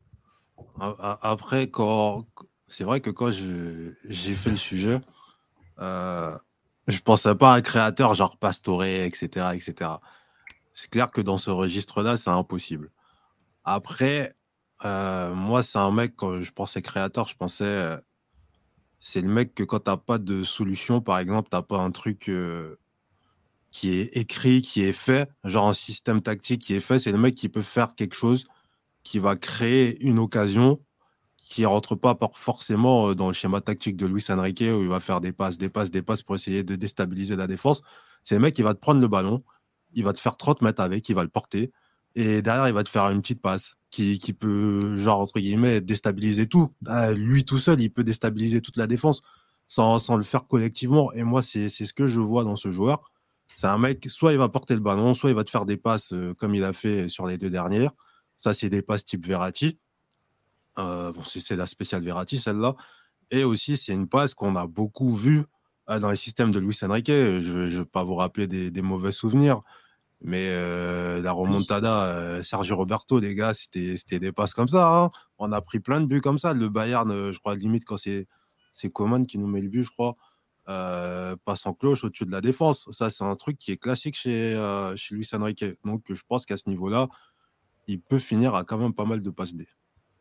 Après, quand... c'est vrai que quand je... j'ai fait le sujet, euh... je ne pensais pas à un créateur genre Pastore, et cetera, et cetera. C'est clair que dans ce registre-là, c'est impossible. Après, euh, moi, c'est un mec, quand je pensais créateur, je pensais... Euh... c'est le mec que quand tu n'as pas de solution, par exemple, tu n'as pas un truc... Euh... qui est écrit, qui est fait, genre un système tactique qui est fait, c'est le mec qui peut faire quelque chose, qui va créer une occasion qui ne rentre pas forcément dans le schéma tactique de Luis Enrique où il va faire des passes, des passes, des passes pour essayer de déstabiliser la défense. C'est le mec qui va te prendre le ballon, il va te faire trente mètres avec, il va le porter et derrière, il va te faire une petite passe qui, qui peut, genre, entre guillemets, déstabiliser tout. Ah, lui tout seul, il peut déstabiliser toute la défense sans, sans le faire collectivement. Et moi, c'est, c'est ce que je vois dans ce joueur. C'est un mec, soit il va porter le ballon, soit il va te faire des passes euh, comme il a fait sur les deux dernières. Ça, c'est des passes type Verratti. Euh, bon, c'est, c'est la spéciale Verratti, celle-là. Et aussi, c'est une passe qu'on a beaucoup vue euh, dans les systèmes de Luis Enrique. Je ne vais pas vous rappeler des, des mauvais souvenirs, mais euh, la remontada, euh, Sergio Roberto, les gars, c'était, c'était des passes comme ça. Hein. On a pris plein de buts comme ça. Le Bayern, euh, je crois, limite, quand c'est, c'est Coman qui nous met le but, je crois, euh, passe en cloche au-dessus de la défense. Ça, c'est un truc qui est classique chez, euh, chez Luis Enrique. Donc, je pense qu'à ce niveau-là, il peut finir à quand même pas mal de passes D.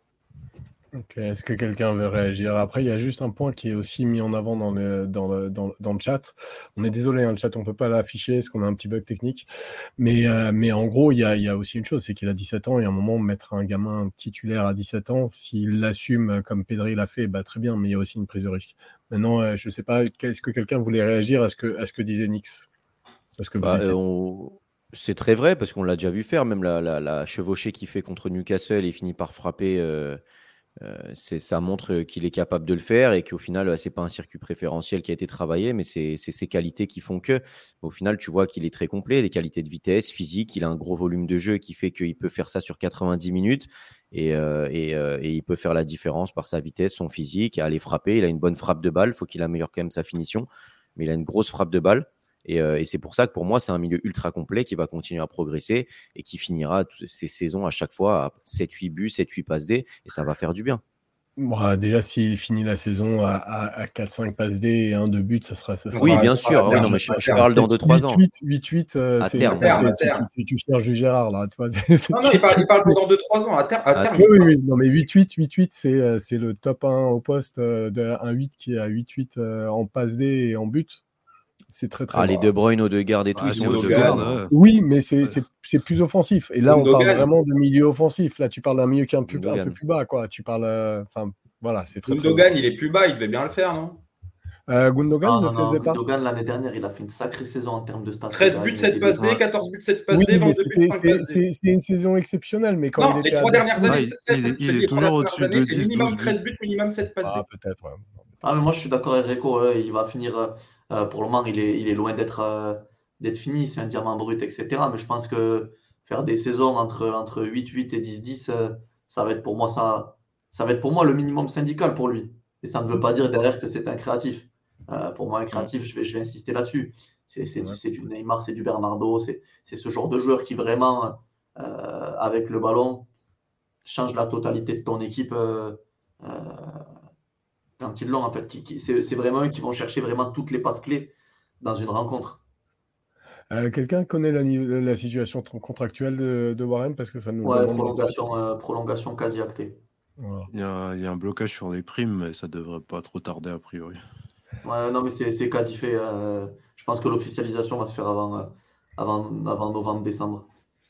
Ok, est-ce que quelqu'un veut réagir? Après, il y a juste un point qui est aussi mis en avant dans le, dans le, dans, dans le chat. On est désolé, hein, le chat, on ne peut pas l'afficher parce qu'on a un petit bug technique. Mais, euh, mais en gros, il y a, il y a aussi une chose, c'est qu'il a dix-sept ans et à un moment, mettre un gamin titulaire à dix-sept ans, s'il l'assume comme Pedri l'a fait, bah, très bien, mais il y a aussi une prise de risque. Maintenant, euh, je ne sais pas, est-ce que quelqu'un voulait réagir à ce que, à ce que disait Nix? Parce que vous Bah, étiez... euh, on- C'est très vrai parce qu'on l'a déjà vu faire, même la, la, la chevauchée qu'il fait contre Newcastle et finit par frapper. euh, Euh, c'est, ça montre qu'il est capable de le faire et qu'au final, ce n'est pas un circuit préférentiel qui a été travaillé, mais c'est, c'est ses qualités qui font que. Au final, tu vois qu'il est très complet, des qualités de vitesse, physique, il a un gros volume de jeu qui fait qu'il peut faire ça sur quatre-vingt-dix minutes et, euh, et, euh, et il peut faire la différence par sa vitesse, son physique, aller frapper. Il a une bonne frappe de balle, il faut qu'il améliore quand même sa finition, mais il a une grosse frappe de balle. Et, euh, et c'est pour ça que pour moi, c'est un milieu ultra complet qui va continuer à progresser et qui finira toutes ces saisons à chaque fois à sept huit buts, sept huit passes D, et ça va faire du bien. Bon, déjà, s'il finit la saison à, à, à quatre cinq passes D et un deux buts, ça sera... Ça sera Oui, Ouais, bien à sûr. terme, Oui, non, mais je, à je terme. parle dans deux trois ans. huit huit, euh, À c'est terme. terme, à tu, terme. tu, tu, tu cherches du Gérard, là. Tu vois, c'est, c'est, Non, non, tu- il parle, tu- il parle pendant deux trois ans. À, ter- à À terme, Oui, il oui, pense- oui. Non, mais huit huit, huit huit, c'est, euh, c'est le top un au poste euh, de un huit qui est à huit huit euh, en passe D et en but. C'est très, très Ah, bon. les De Bruyne, Odegaard et tout, Ah, ils c'est sont Odegaard, au-dessus. Odegaard. Oui, mais c'est, Ouais. c'est, c'est plus offensif. Et là, on parle Gundogan. vraiment de milieu offensif. Là, tu parles d'un milieu qui est un, plus, un Gundogan. peu plus bas, quoi. Tu parles... euh, Enfin, voilà, c'est très, très Gundogan, bon. il est plus bas, il devait bien le faire, non? Euh, Gundogan Non, ne non, non, faisait pas. Gundogan, l'année dernière, il a fait une sacrée saison en termes de stats. les treize gars. buts, Il sept mettait passes des- D, Ouais. quatorze buts, sept passes Oui, D, mais vingt-deux buts, c'était- cinq c'est, passes D. c'est, c'est une saison exceptionnelle. Mais quand Non, il les était à trois Dortmund- dernières années, Ah, il- sept- il est- il est les trois toujours dernières au-dessus années, de c'est dix, minimum douze buts. treize buts, minimum sept passes D. Ah, peut-être, ouais. Ah, mais moi, je suis d'accord avec Rico. Ouais, il va finir. euh, euh, pour le moment, il est, il est loin d'être euh, d'être fini. C'est un diamant brut, et cetera. Mais je pense que faire des saisons entre, entre huit huit et dix dix, euh, ça va être pour moi ça, ça va être pour moi le minimum syndical pour lui. Et ça ne veut pas dire derrière que c'est un créatif. Euh, pour moi, un créatif, je vais, je vais insister là-dessus. C'est, c'est, Ouais. c'est du Neymar, c'est du Bernardo, c'est, c'est ce genre de joueur qui vraiment, euh, avec le ballon, change la totalité de ton équipe. Euh, euh, quand ils l'ont, en fait. Qui, qui- c'est, c'est vraiment eux qui vont chercher vraiment toutes les passes clés dans une rencontre. Euh, quelqu'un connaît la, ni- la situation tr- contractuelle de, de Warren parce que ça nous le Ouais, demande dans le chat. prolongation, euh, prolongation quasi actée. Voilà. Il y, a, il y a un blocage sur les primes, mais ça devrait pas trop tarder a priori. Ouais, non, mais c'est, c'est quasi fait. euh, je pense que l'officialisation va se faire avant, euh, avant, avant novembre-décembre.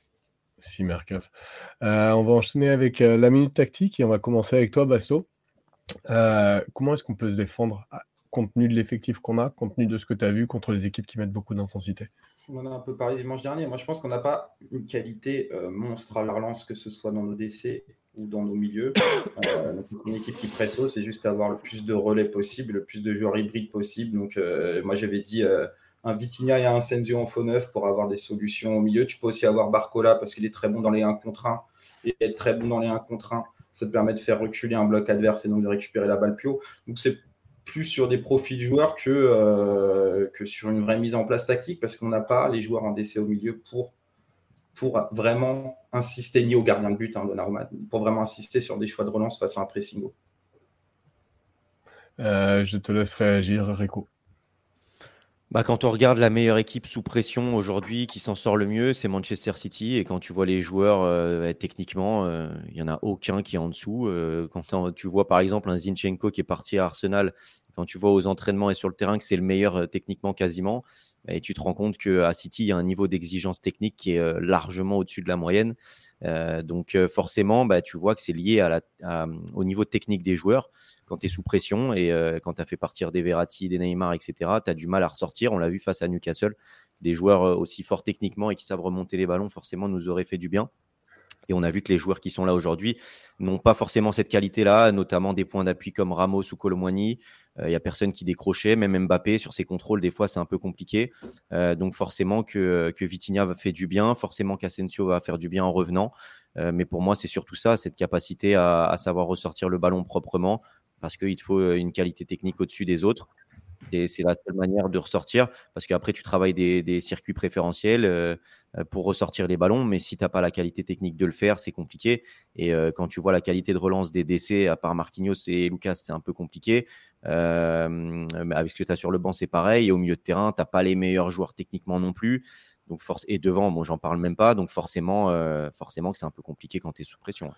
Si, Mercaf. Euh, on va enchaîner avec euh, la minute tactique et on va commencer avec toi, Basto. Euh, comment est-ce qu'on peut se défendre ah, compte tenu de l'effectif qu'on a, compte tenu de ce que tu as vu contre les équipes qui mettent beaucoup d'intensité? On en a un peu parlé dimanche dernier. Moi, je pense qu'on n'a pas une qualité euh, monstre à la relance, que ce soit dans nos D C ou dans nos milieux. Euh, donc, c'est une équipe qui presse haut, c'est juste avoir le plus de relais possible, le plus de joueurs hybrides possible. Donc, euh, moi, j'avais dit euh, un Vitinha et un Asensio en faux neuf pour avoir des solutions au milieu. Tu peux aussi avoir Barcola parce qu'il est très bon dans les un contre un. Et être très bon dans les un contre un, ça te permet de faire reculer un bloc adverse et donc de récupérer la balle plus haut. Donc, c'est plus sur des profils joueurs que, euh, que sur une vraie mise en place tactique parce qu'on n'a pas les joueurs en D C au milieu pour, pour vraiment insister, ni au gardien de but, hein, Donnarumma, pour vraiment insister sur des choix de relance face à un pressing haut. Euh, je te laisse réagir, Rico. Bah, quand on regarde la meilleure équipe sous pression aujourd'hui qui s'en sort le mieux, c'est Manchester City. Et quand tu vois les joueurs, euh, techniquement, euh, il n'y en a aucun qui est en dessous. Euh, quand tu vois par exemple un Zinchenko qui est parti à Arsenal, quand tu vois aux entraînements et sur le terrain que c'est le meilleur euh, techniquement quasiment, et tu te rends compte qu'à City, il y a un niveau d'exigence technique qui est euh, largement au-dessus de la moyenne. Euh, donc euh, forcément, bah, tu vois que c'est lié à la, à, au niveau technique des joueurs. Quand tu es sous pression et euh, quand tu as fait partir des Verratti, des Neymar, et cetera, tu as du mal à ressortir. On l'a vu face à Newcastle. Des joueurs euh, aussi forts techniquement et qui savent remonter les ballons, forcément, nous auraient fait du bien. Et on a vu que les joueurs qui sont là aujourd'hui n'ont pas forcément cette qualité-là, notamment des points d'appui comme Ramos ou Kolo Muani. Il euh, n'y a personne qui décrochait, même Mbappé, sur ses contrôles, des fois, c'est un peu compliqué. Euh, donc forcément que, que Vitinha va faire du bien, forcément qu'Asensio va faire du bien en revenant. Euh, mais pour moi, c'est surtout ça, cette capacité à, à savoir ressortir le ballon proprement, parce qu'il te faut une qualité technique au-dessus des autres. Et c'est la seule manière de ressortir, parce qu'après, tu travailles des, des circuits préférentiels euh, pour ressortir les ballons, mais si tu n'as pas la qualité technique de le faire, c'est compliqué. Et euh, quand tu vois la qualité de relance des D C, à part Marquinhos et Lucas, c'est un peu compliqué. Euh, avec ce que tu as sur le banc, c'est pareil. Et au milieu de terrain, tu n'as pas les meilleurs joueurs techniquement non plus. Donc force... Et devant, bon, j'en parle même pas. Donc forcément, euh, forcément que c'est un peu compliqué quand tu es sous pression.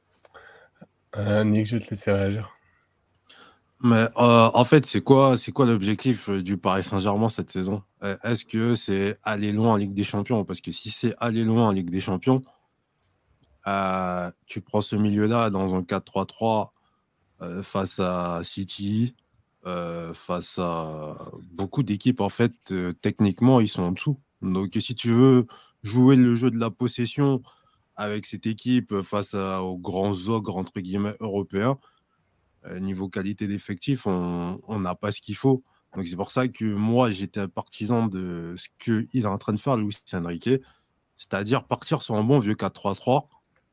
Euh, Nick, je vais te laisser réagir. Mais euh, en fait, c'est quoi, c'est quoi l'objectif du Paris Saint-Germain cette saison? Est-ce que c'est aller loin en Ligue des Champions? Parce que si c'est aller loin en Ligue des Champions, euh, tu prends ce milieu-là dans un quatre trois trois euh, face à City, euh, face à beaucoup d'équipes, en fait, euh, techniquement, ils sont en dessous. Donc, si tu veux jouer le jeu de la possession avec cette équipe face à, aux grands ogres, entre guillemets, européens, niveau qualité d'effectif, on n'a pas ce qu'il faut. Donc c'est pour ça que moi, j'étais un partisan de ce qu'il est en train de faire, Luis Enrique, c'est-à-dire partir sur un bon vieux quatre trois trois,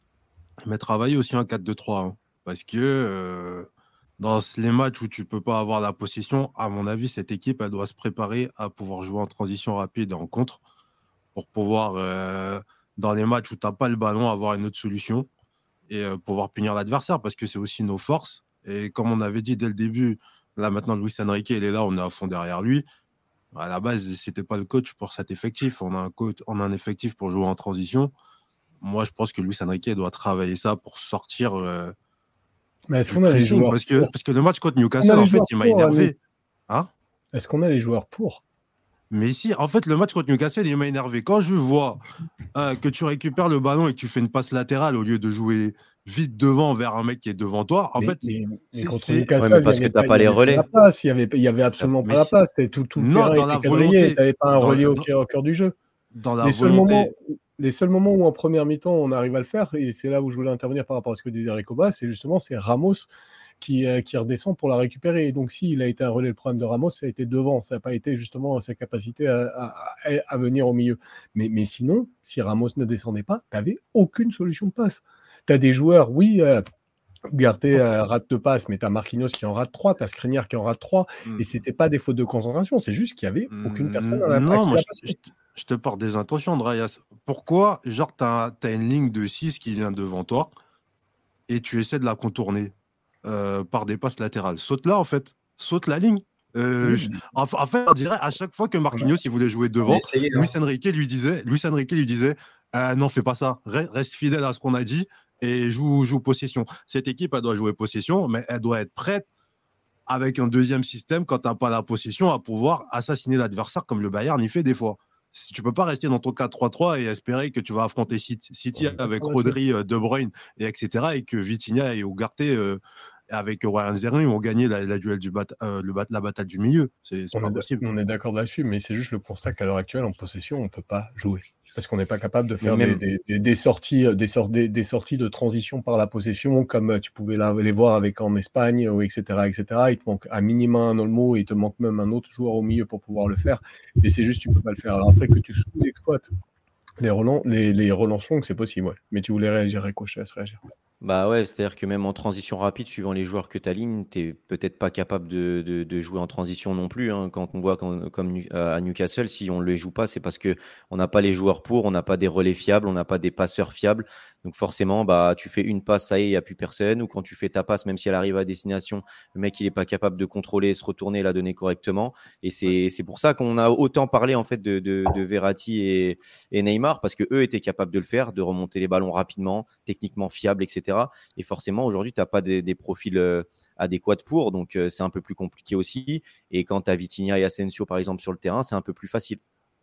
mais travailler aussi un quatre deux trois. Hein, parce que euh, dans les matchs où tu ne peux pas avoir la possession, à mon avis, cette équipe, elle doit se préparer à pouvoir jouer en transition rapide et en contre pour pouvoir, euh, dans les matchs où tu n'as pas le ballon, avoir une autre solution et euh, pouvoir punir l'adversaire, parce que c'est aussi nos forces. Et comme on avait dit dès le début, là maintenant Luis Enrique il est là, on est à fond derrière lui. À la base, c'était pas le coach pour cet effectif. On a un coach, on a un effectif pour jouer en transition. Moi, je pense que Luis Enrique doit travailler ça pour sortir. Euh, Mais est-ce qu'on a les joueurs parce que, pour... parce que le match contre Newcastle, en fait, il m'a énervé. Hein est-ce qu'on a les joueurs pour? Mais ici, en fait, le match contre Newcastle, il m'a énervé. Quand je vois euh, que tu récupères le ballon et que tu fais une passe latérale au lieu de jouer vite devant vers un mec qui est devant toi, en mais, fait, mais, mais contre c'est... Newcastle, ouais, parce que tu n'as pas les relais. Pas la place, il n'y avait, il y avait absolument mais pas la place. Tout, tout le non, terrain dans la était quadrillé. Tu n'avais pas un dans, relais au, dans, au cœur du jeu. Dans la les, seuls volonté... moments, les seuls moments où en première mi-temps, on arrive à le faire, et c'est là où je voulais intervenir par rapport à ce que disait Recoba, c'est justement c'est Ramos qui, euh, qui redescend pour la récupérer. Et donc, s'il a été un relais, le problème de Ramos, ça a été devant. Ça n'a pas été justement sa capacité à, à, à venir au milieu. Mais, mais sinon, si Ramos ne descendait pas, tu n'avais aucune solution de passe. Tu as des joueurs, oui, euh, Ugarte euh, rate deux passes, mais tu as Marquinhos qui en rate trois, tu as Skriniar qui en rate trois, mm. et c'était pas des fautes de concentration, c'est juste qu'il n'y avait aucune personne dans la Non, moi, je, je, je te porte des intentions, Andreas. Pourquoi, genre, tu as, as une ligne de six qui vient devant toi et tu essaies de la contourner euh, par des passes latérales? Saute là, en fait. Saute la ligne. Euh, oui. je, en, en fait, on dirait à chaque fois que Marquinhos il voulait jouer devant, essayé, Luis Enrique lui disait, Luis Enrique lui disait euh, non, fais pas ça, reste fidèle à ce qu'on a dit et joue, joue possession. Cette équipe, elle doit jouer possession, mais elle doit être prête avec un deuxième système quand tu n'as pas la possession à pouvoir assassiner l'adversaire comme le Bayern y fait des fois. Tu ne peux pas rester dans ton quatre trois trois et espérer que tu vas affronter City ouais, avec Rodri, De Bruyne, et etc. et que Vitinha et Ugarte euh, avec Ryan Zerni vont gagner la, la duel du bat, euh, le bat, la bataille du milieu. C'est, c'est on, pas est possible. on est d'accord là-dessus, mais c'est juste le constat qu'à l'heure actuelle, en possession, on ne peut pas jouer. Parce qu'on n'est pas capable de faire même... des, des, des, sorties, des, sort, des, des sorties de transition par la possession, comme tu pouvais la, les voir avec en Espagne, et cetera, et cetera. Il te manque à minima un Olmo, et il te manque même un autre joueur au milieu pour pouvoir le faire. Et c'est juste, tu ne peux pas le faire. Alors après que tu sous-exploites les relents, les, les relances longues, c'est possible, ouais. Mais tu voulais réagir, Rico, je te laisse réagir. Bah ouais, c'est-à-dire que même en transition rapide, suivant les joueurs que tu alignes, tu n'es peut-être pas capable de, de, de jouer en transition non plus. Hein. Quand on voit quand, comme à Newcastle, si on ne les joue pas, c'est parce qu'on n'a pas les joueurs pour, on n'a pas des relais fiables, on n'a pas des passeurs fiables. Donc forcément, bah, tu fais une passe, ça y est, il n'y a plus personne. Ou quand tu fais ta passe, même si elle arrive à destination, le mec, il n'est pas capable de contrôler, se retourner et la donner correctement. Et c'est, c'est pour ça qu'on a autant parlé en fait, de, de, de Verratti et, et Neymar, parce qu'eux étaient capables de le faire, de remonter les ballons rapidement, techniquement fiables, et cetera. Et forcément, aujourd'hui, tu n'as pas des, des profils euh, adéquats pour, donc euh, c'est un peu plus compliqué aussi. Et quand tu as Vitinha et Asensio, par exemple, sur le terrain, c'est un peu plus facile.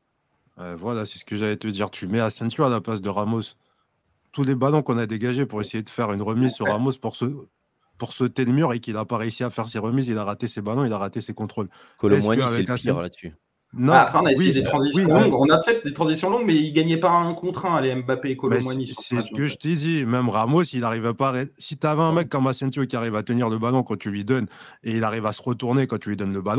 Euh, voilà, c'est ce que j'allais te dire. Tu mets Asensio à la place de Ramos. Tous les ballons qu'on a dégagés pour essayer de faire une remise sur Ramos pour, se, pour sauter le mur et qu'il n'a pas réussi à faire ses remises, il a raté ses ballons, il a raté ses contrôles. Colomboigny, c'est le pire Asen... là-dessus. Non, ah, après, on a essayé oui, des transitions oui, longues. Oui. On a fait des transitions longues, mais ils ne gagnaient pas un contre un, les Mbappé et Colomboigny. C'est, c'est ce que je t'ai dit. Même Ramos, il n'arrivait pas. À... Si tu avais un mec comme Asensio qui arrive à tenir le ballon quand tu lui donnes et il arrive à se retourner quand tu lui donnes le ballon,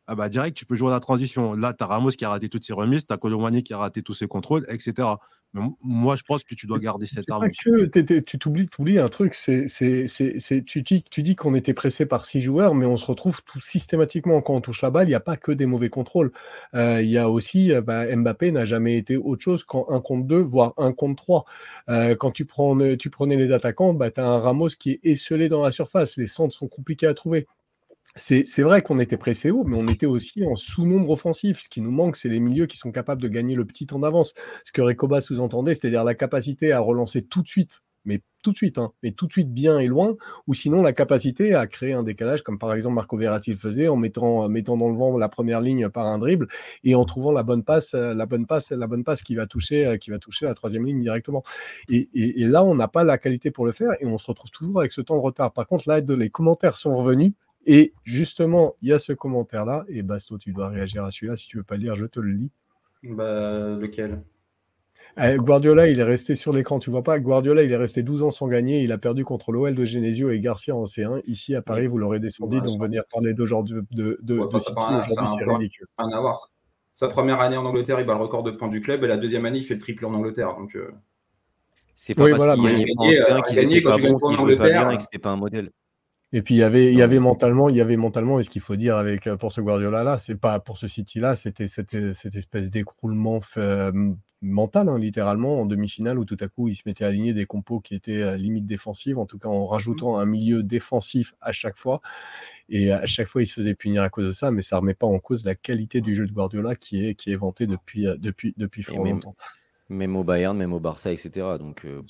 ah bah direct, tu peux jouer à la transition. Là, tu as Ramos qui a raté toutes ses remises, tu as Kolo Muani qui a raté tous ses contrôles, et cetera. Mais moi, je pense que tu dois garder cette C'est arme pas aussi. que t'es- t'es- tu t'oublies, t'oublies un truc, c'est, c'est, c'est, c'est- tu dis, tu dis qu'on était pressé par six joueurs, mais on se retrouve tout systématiquement quand on touche la balle, il n'y a pas que des mauvais contrôles. Euh, Il y a aussi, euh, bah, Mbappé n'a jamais été autre chose qu'en un contre deux, voire un contre trois. Euh, quand tu prends, tu prenais les attaquants, bah, tu as un Ramos qui est esselé dans la surface. Les centres sont compliqués à trouver. C'est, c'est vrai qu'on était pressé haut, mais on était aussi en sous-nombre offensif. Ce qui nous manque, c'est les milieux qui sont capables de gagner le petit temps d'avance. Ce que Recoba sous-entendait, c'est-à-dire la capacité à relancer tout de suite, mais tout de suite, hein, mais tout de suite bien et loin, ou sinon la capacité à créer un décalage, comme par exemple Marco Verratti le faisait, en mettant, mettant dans le vent la première ligne par un dribble et en trouvant la bonne passe, la bonne passe, la bonne passe qui va toucher, qui va toucher la troisième ligne directement. Et, et, et là, on n'a pas la qualité pour le faire et on se retrouve toujours avec ce temps de retard. Par contre, là, les commentaires sont revenus. Et justement, il y a ce commentaire-là, et Basto, tu dois réagir à celui-là, si tu veux pas le lire, je te le lis. Bah, lequel? Euh, Guardiola, il est resté sur l'écran, tu vois pas, Guardiola, il est resté douze ans sans gagner, il a perdu contre l'O L de Genesio et Garcia en C un. Ici, à Paris, vous l'aurez descendu, Ouais, donc ça- venir parler d'aujourd'hui de, de, Ouais, de pas- City, pas- ça aujourd'hui, a c'est encore ridicule. rien à voir. Sa première année en Angleterre, il bat le record de points du club, et la deuxième année, il fait le triple en Angleterre. Donc, euh, C'est pas Oui, parce voilà, qu'ils mais- gagnaient pas en Gagner, C un euh, qu'ils gagner étaient quand pas tu gagnes bons, pas en qu'ils jouaient pas bien Angleterre. et que c'était pas un modèle. Et puis il y avait, il y Non. avait mentalement, il y avait mentalement, et ce qu'il faut dire avec pour ce Guardiola-là, c'est pas pour ce City-là, c'était cette, cette espèce d'écroulement euh, mental, hein, littéralement, en demi-finale, où tout à coup il se mettait à aligner des compos qui étaient à limite défensive, en tout cas en rajoutant un milieu défensif à chaque fois. Et à chaque fois, il se faisait punir à cause de ça, mais ça remet pas en cause la qualité du jeu de Guardiola qui est, qui est vanté depuis, depuis, depuis fort même, longtemps. Même au Bayern, même au Barça, et cetera. Donc, euh,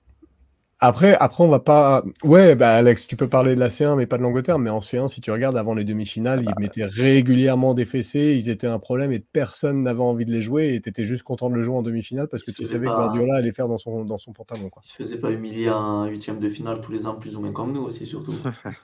Après, après, on va pas. Ouais, bah Alex, tu peux parler de la C un, mais pas de l'Angleterre. Mais en C un, si tu regardes avant les demi-finales, Ah bah, ils mettaient régulièrement des fessées. Ils étaient un problème et personne n'avait envie de les jouer. Et t'étais juste content de le jouer en demi-finale parce Il que se tu faisait savais que pas- Guardiola allait faire dans son, dans son pantalon, quoi. Il se faisait pas humilier en huitième de finale tous les ans, plus ou moins comme nous aussi, surtout.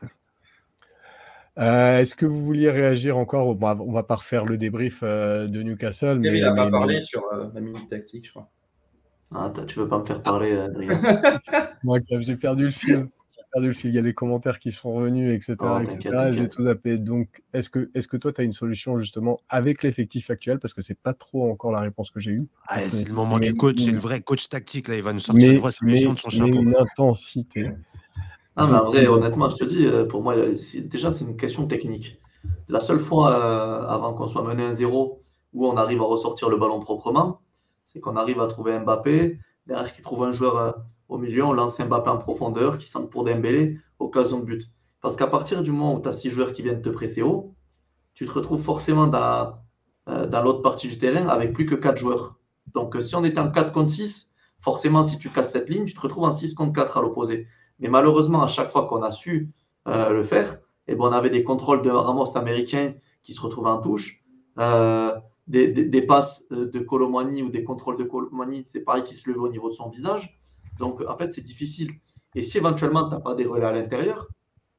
Euh, est-ce que vous vouliez réagir encore? Bon, on va pas refaire le débrief euh, de Newcastle, Kevin mais, n'a mais, pas parlé mais- sur euh, la minute tactique, je crois. Ah, t'as- tu veux pas me faire parler, Adrien? moi, j'ai perdu le fil. J'ai perdu le fil. Il y a les commentaires qui sont revenus, et cetera, Oh, et t'inquiète, cetera. J'ai t'inquiète. tout zappé. Donc, est-ce que, est-ce que toi, tu as une solution justement avec l'effectif actuel? Parce que c'est pas trop encore la réponse que j'ai eue. Ah, c'est le moment Mais- du coach, c'est mais- le vrai coach tactique. Là, il va nous sortir mais, une vraie solution mais, de son mais chapeau. une intensité. Ah, mais en beaucoup vrai, d'intensité. honnêtement, je te dis, euh, pour moi, euh, c'est- déjà, c'est une question technique. La seule fois euh, avant qu'on soit mené un zéro où on arrive à ressortir le ballon proprement, c'est qu'on arrive à trouver Mbappé, derrière qui trouve un joueur euh, au milieu, on lance Mbappé en profondeur, qui centre pour Dembélé, occasion de but. Parce qu'à partir du moment où tu as six joueurs qui viennent te presser haut, tu te retrouves forcément dans, euh, dans l'autre partie du terrain avec plus que quatre joueurs. Donc, euh, si on était en quatre contre six, forcément, si tu casses cette ligne, tu te retrouves en six contre quatre à l'opposé. Mais malheureusement, à chaque fois qu'on a su euh, le faire, eh ben, on avait des contrôles de Ramos américains qui se retrouvaient en touche, euh, des, des, des passes de Kolo Muani ou des contrôles de Kolo Muani, c'est pareil, qui se levaient au niveau de son visage. Donc, en fait, c'est difficile. Et si éventuellement, tu n'as pas des relais à l'intérieur,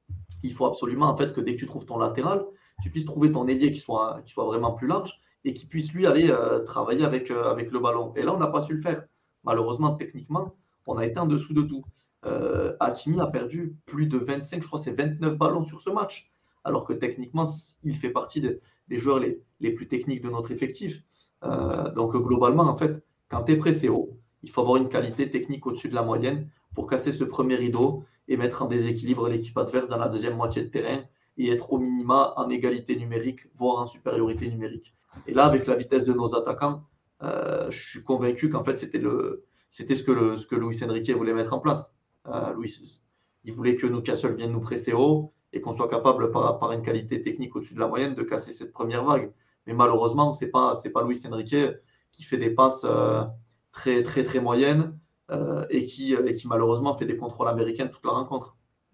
il faut absolument en fait, que dès que tu trouves ton latéral, tu puisses trouver ton ailier qui soit, qui soit vraiment plus large et qui puisse lui aller euh, travailler avec, euh, avec le ballon. Et là, on n'a pas su le faire. Malheureusement, techniquement, on a été en dessous de tout. Euh, Hakimi a perdu plus de vingt-cinq, je crois c'est vingt-neuf ballons sur ce match, alors que techniquement, il fait partie de, des joueurs les, les plus techniques de notre effectif. Euh, donc globalement, en fait, quand tu es pressé haut, il faut avoir une qualité technique au-dessus de la moyenne pour casser ce premier rideau et mettre en déséquilibre l'équipe adverse dans la deuxième moitié de terrain et être au minima en égalité numérique, voire en supériorité numérique. Et là, avec la vitesse de nos attaquants, euh, je suis convaincu qu'en fait, c'était, le, c'était ce, que le, ce que Luis Enrique voulait mettre en place. Euh, Luis, il voulait que Newcastle vienne nous presser haut et qu'on soit capable, par, par une qualité technique au-dessus de la moyenne, de casser cette première vague. Mais malheureusement, ce n'est pas, c'est pas Luis Enrique qui fait des passes euh, très, très, très moyennes euh, et, qui, et qui, malheureusement, fait des contrôles américains toute la rencontre.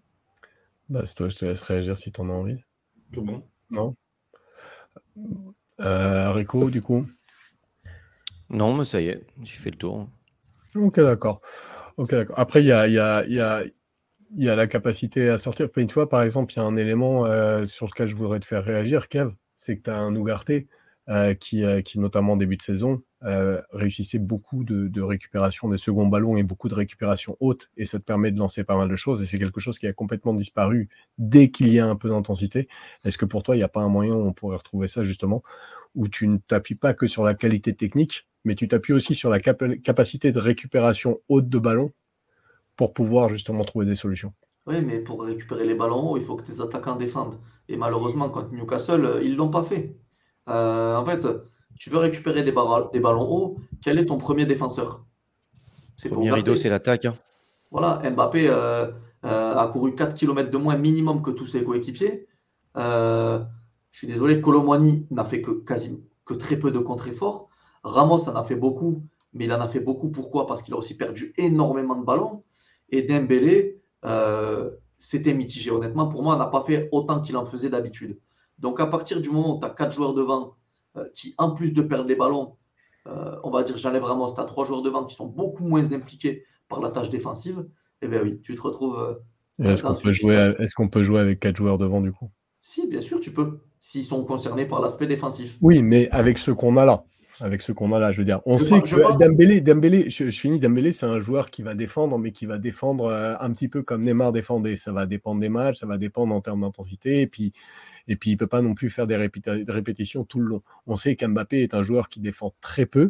Bah, c'est toi, je te laisse réagir si tu en as envie. Tout bon. Non euh, Rico, du coup Non, mais ça y est, j'ai fait le tour. Ok, d'accord. Ok, d'accord. Après, il y a, y, a, y, a, y a la capacité à sortir. Une fois, par exemple, il y a un élément euh, sur lequel je voudrais te faire réagir, Kev, c'est que tu as un Ugarte euh, qui, euh, qui, notamment en début de saison, euh, réussissait beaucoup de, de récupération des seconds ballons et beaucoup de récupération haute, et ça te permet de lancer pas mal de choses, et c'est quelque chose qui a complètement disparu dès qu'il y a un peu d'intensité. Est-ce que pour toi, il n'y a pas un moyen où on pourrait retrouver ça, justement, où tu ne t'appuies pas que sur la qualité technique, mais tu t'appuies aussi sur la cap- capacité de récupération haute de ballon pour pouvoir justement trouver des solutions? Oui, mais pour récupérer les ballons hauts, il faut que tes attaquants défendent. Et malheureusement, contre Newcastle, euh, ils ne l'ont pas fait. Euh, en fait, tu veux récupérer des, bar- des ballons hauts, quel est ton premier défenseur? C'est pas Premier rideau, c'est Ugarte. l'attaque. Hein. Voilà, Mbappé euh, euh, a couru quatre kilomètres de moins minimum que tous ses coéquipiers. Euh, je suis désolé, Colomwani n'a fait que, quasi, que très peu de contre-efforts. Ramos en a fait beaucoup, mais il en a fait beaucoup pourquoi? Parce qu'il a aussi perdu énormément de ballons. Et Dembélé, euh, c'était mitigé. Honnêtement, pour moi, il n'a pas fait autant qu'il en faisait d'habitude. Donc, à partir du moment où tu as quatre joueurs devant euh, qui, en plus de perdre les ballons, euh, on va dire, j'enlève Ramos, tu as trois joueurs devant qui sont beaucoup moins impliqués par la tâche défensive, eh bien oui, tu te retrouves euh, Est-ce dans qu'on ce peut jouer, à- situation. est-ce qu'on peut jouer avec quatre joueurs devant, du coup? Si, bien sûr, tu peux, s'ils sont concernés par l'aspect défensif. Oui, mais avec ce qu'on a là. Avec ce qu'on a là, je veux dire. On Je, sait je que pense, Dembélé, Dembélé, je, je finis, Dembélé, c'est un joueur qui va défendre, mais qui va défendre euh, un petit peu comme Neymar défendait. Ça va dépendre des matchs, ça va dépendre en termes d'intensité, et puis, et puis il peut pas non plus faire des, répéta- des répétitions tout le long. On sait qu'Mbappé est un joueur qui défend très peu.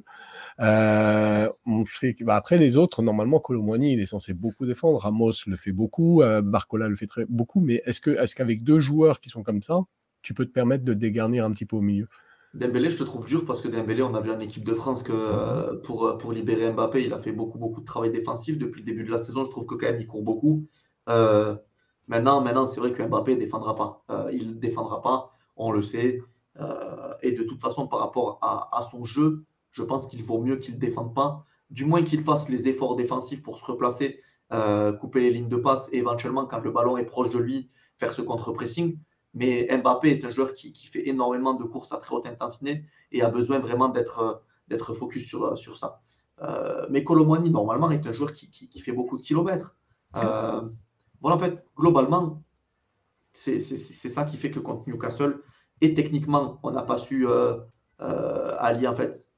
Euh, on sait que, bah, après les autres, normalement, Colomwani, il est censé beaucoup défendre. Ramos le fait beaucoup, euh, Barcola le fait très beaucoup, mais est-ce que, est-ce qu'avec deux joueurs qui sont comme ça, tu peux te permettre de dégarnir un petit peu au milieu? Dembélé, je te trouve dur parce que Dembélé, on a vu en équipe de France que Mhm. euh, pour, pour libérer Mbappé, il a fait beaucoup, beaucoup de travail défensif depuis le début de la saison. Je trouve que quand même, il court beaucoup. Euh, maintenant, maintenant c'est vrai que Mbappé ne défendra pas. Euh, il ne défendra pas, on le sait. Euh, et de toute façon, par rapport à, à son jeu, je pense qu'il vaut mieux qu'il ne défende pas. Du moins qu'il fasse les efforts défensifs pour se replacer, euh, couper les lignes de passe et éventuellement, quand le ballon est proche de lui, faire ce contre-pressing. Mais Mbappé est un joueur qui, qui fait énormément de courses à très haute intensité et a besoin vraiment d'être, d'être focus sur, sur ça. Euh, mais Colomwani, normalement, est un joueur qui, qui, qui fait beaucoup de kilomètres. Euh, voilà, en fait, globalement, c'est, c'est, c'est ça qui fait que contre Newcastle, et techniquement, on n'a pas su euh, euh, allier en fait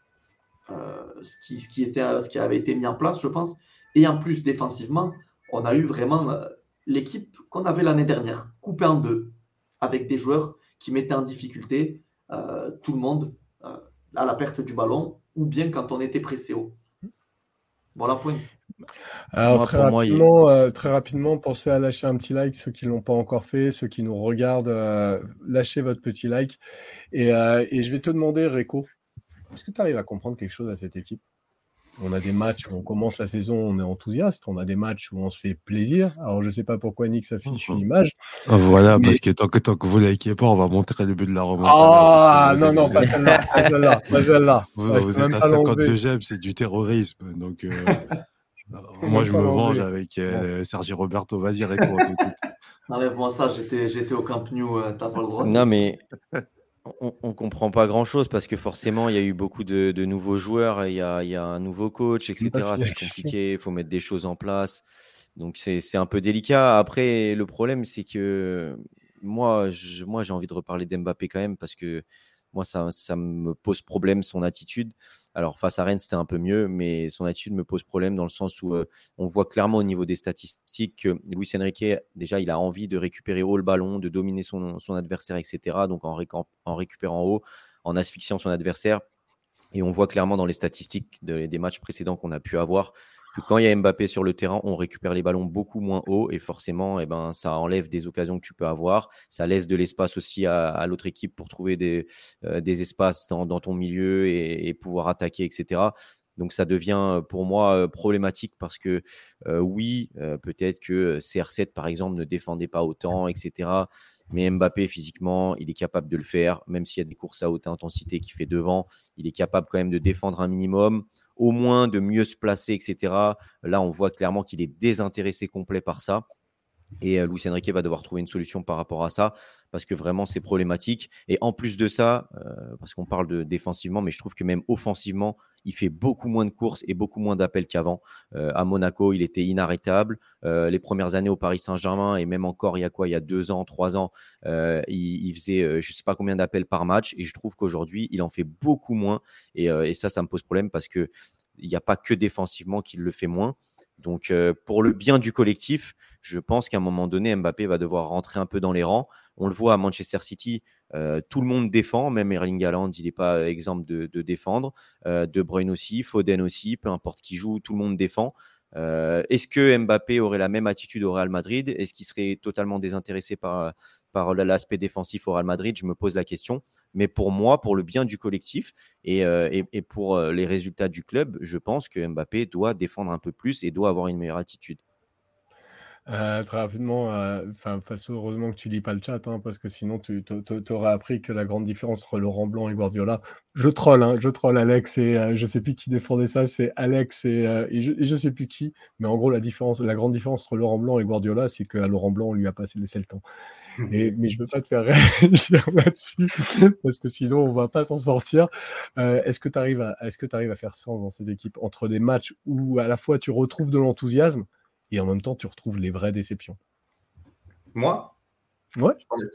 euh, ce, qui, ce, qui était, ce qui avait été mis en place, je pense. Et en plus, défensivement, on a eu vraiment euh, l'équipe qu'on avait l'année dernière, coupée en deux, avec des joueurs qui mettaient en difficulté euh, tout le monde euh, à la perte du ballon, ou bien quand on était pressé haut. Voilà, point. Alors Moi, très pour moi, il- rapidement, euh, très rapidement, pensez à lâcher un petit like, ceux qui l'ont pas encore fait, ceux qui nous regardent, euh, lâchez votre petit like. Et, euh, et je vais te demander, Réco, est-ce que tu arrives à comprendre quelque chose à cette équipe? On a des matchs où on commence la saison, on est enthousiaste, on a des matchs où on se fait plaisir. Alors je sais pas pourquoi Nick s'affiche une image, Voilà, mais parce que tant que, tant que vous ne likez pas, on va montrer le but de la remontada. Parce que ah vous non êtes, non vous pas êtes, celle-là, pas celle-là, pas celle-là. vous, Ouais, je vous peux êtes même à pas cinquante-deux l'enlever. j'èmes, c'est du terrorisme. Donc, euh, Je peux moi, même je pas me venge l'enlever. avec Bon. euh, Sergi Roberto. Vas-y, Réco, on t'écoute. Enlève-moi ça, j'étais, j'étais au Camp Nou, euh, t'as pas le droit de non, dire ça. mais on ne comprend pas grand-chose parce que forcément, il y a eu beaucoup de, de nouveaux joueurs, il y a, il y a un nouveau coach, Même pas et cetera. fini la C'est question. compliqué, il faut mettre des choses en place. Donc, c'est c'est un peu délicat. Après, le problème, c'est que moi, je- moi, j'ai envie de reparler d'Mbappé quand même parce que moi, ça, ça me pose problème, son attitude. Alors, face à Rennes, c'était un peu mieux, mais son attitude me pose problème dans le sens où euh, on voit clairement au niveau des statistiques que Luis Enrique, déjà, il a envie de récupérer haut le ballon, de dominer son, son adversaire, et cetera. Donc, en, récam- en récupérant haut, en asphyxiant son adversaire. Et on voit clairement dans les statistiques de- des matchs précédents qu'on a pu avoir que quand il y a Mbappé sur le terrain, on récupère les ballons beaucoup moins haut et forcément, eh ben, ça enlève des occasions que tu peux avoir. Ça laisse de l'espace aussi à, à l'autre équipe pour trouver des, euh, des espaces dans, dans ton milieu et, et pouvoir attaquer, et cetera. Donc, ça devient pour moi euh, problématique parce que euh, oui, euh, peut-être que C R sept, par exemple, ne défendait pas autant, et cetera. Mais Mbappé, physiquement, il est capable de le faire, même s'il y a des courses à haute intensité qu'il fait devant. Il est capable quand même de défendre un minimum, au moins de mieux se placer, et cetera. Là, on voit clairement qu'il est désintéressé complet par ça. Et euh, Luis Enrique va devoir trouver une solution par rapport à ça, parce que vraiment, c'est problématique. Et en plus de ça, euh, parce qu'on parle de défensivement, mais je trouve que même offensivement, il fait beaucoup moins de courses et beaucoup moins d'appels qu'avant. Euh, à Monaco, il était inarrêtable. Euh, les premières années au Paris Saint-Germain, et même encore, il y a quoi, il y a deux ans, trois ans, euh, il, il faisait euh, je ne sais pas combien d'appels par match. Et je trouve qu'aujourd'hui, il en fait beaucoup moins. Et, euh, et ça, ça me pose problème parce qu'il n'y a pas que défensivement qu'il le fait moins. Donc, euh, pour le bien du collectif, je pense qu'à un moment donné, Mbappé va devoir rentrer un peu dans les rangs. On le voit à Manchester City, euh, tout le monde défend, même Erling Haaland, il n'est pas exempt de, de défendre. Euh, De Bruyne aussi, Foden aussi, peu importe qui joue, tout le monde défend. Euh, est-ce que Mbappé aurait la même attitude au Real Madrid? Est-ce qu'il serait totalement désintéressé par, par l'aspect défensif au Real Madrid? Je me pose la question. Mais pour moi, pour le bien du collectif et, euh, et, et pour les résultats du club, je pense que Mbappé doit défendre un peu plus et doit avoir une meilleure attitude. Euh, très rapidement, enfin, euh, heureusement que tu lis pas le chat, hein, parce que sinon tu aurais appris que la grande différence entre Laurent Blanc et Guardiola. Je troll, hein, je troll Alex et euh, je sais plus qui défendait ça, c'est Alex et, euh, et, je, et je sais plus qui. Mais en gros, la différence, la grande différence entre Laurent Blanc et Guardiola, c'est qu'à Laurent Blanc, on lui a pas laissé le temps. Et, mais je veux pas te faire réagir là-dessus parce que sinon on va pas s'en sortir. Euh, est-ce que tu arrives à, est-ce que tu arrives à faire sens dans cette équipe entre des matchs où à la fois tu retrouves de l'enthousiasme et en même temps, tu retrouves les vraies déceptions? Moi? Ouais.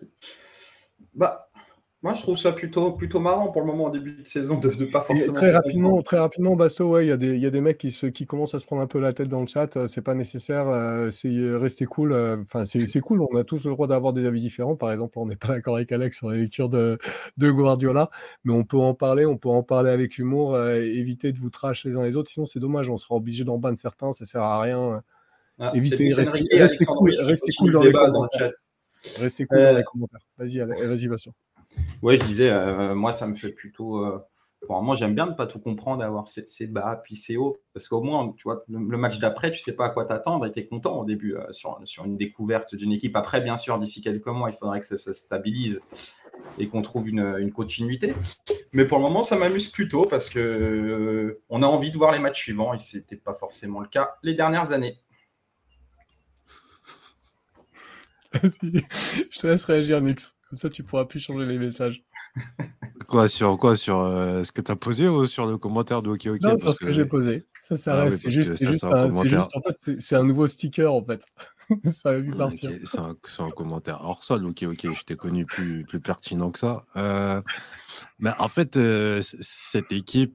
Bah, moi, je trouve ça plutôt, plutôt marrant pour le moment en début de saison de ne pas forcément. Et très rapidement, très rapidement, Basto, ouais, il y a des, il y a des mecs qui se, qui commencent à se prendre un peu la tête dans le chat. C'est pas nécessaire. Euh, c'est rester cool. Enfin, euh, c'est, c'est cool. On a tous le droit d'avoir des avis différents. Par exemple, on n'est pas d'accord avec Alex sur la lecture de, de Guardiola, mais on peut en parler. On peut en parler avec humour. Euh, éviter de vous trash les uns les autres. Sinon, c'est dommage. On sera obligé d'en ban certains. Ça sert à rien. Ah, évitez, restez, restez cool, restez cool dans les commentaires. Restez cool euh... dans les commentaires. Vas-y, vas-y, Bastien. Ouais, je disais, euh, moi, ça me fait plutôt. Euh, pour moi, j'aime bien ne pas tout comprendre, avoir c'est, c'est bas, puis c'est haut. Parce qu'au moins, tu vois, le, le match d'après, tu sais pas à quoi t'attendre et tu es content au début euh, sur, sur une découverte d'une équipe. Après, bien sûr, d'ici quelques mois, il faudrait que ça se stabilise et qu'on trouve une, une continuité. Mais pour le moment, ça m'amuse plutôt parce qu'on euh, a envie de voir les matchs suivants et ce n'était pas forcément le cas les dernières années. Je te laisse réagir, Nix. Comme ça, tu pourras plus changer les messages. Quoi, sur quoi Sur euh, ce que tu as posé ou sur le commentaire de OK OK? Non, sur ce que, que j'ai posé. Ça, ça ah, reste. Oui, c'est juste, c'est juste, un, c'est juste, en fait, c'est, c'est un nouveau sticker, en fait. Ça va lui partir. Okay, c'est, un, c'est un commentaire hors sol. OK, OK, je t'ai connu plus, plus pertinent que ça. Euh, mais en fait, euh, cette équipe,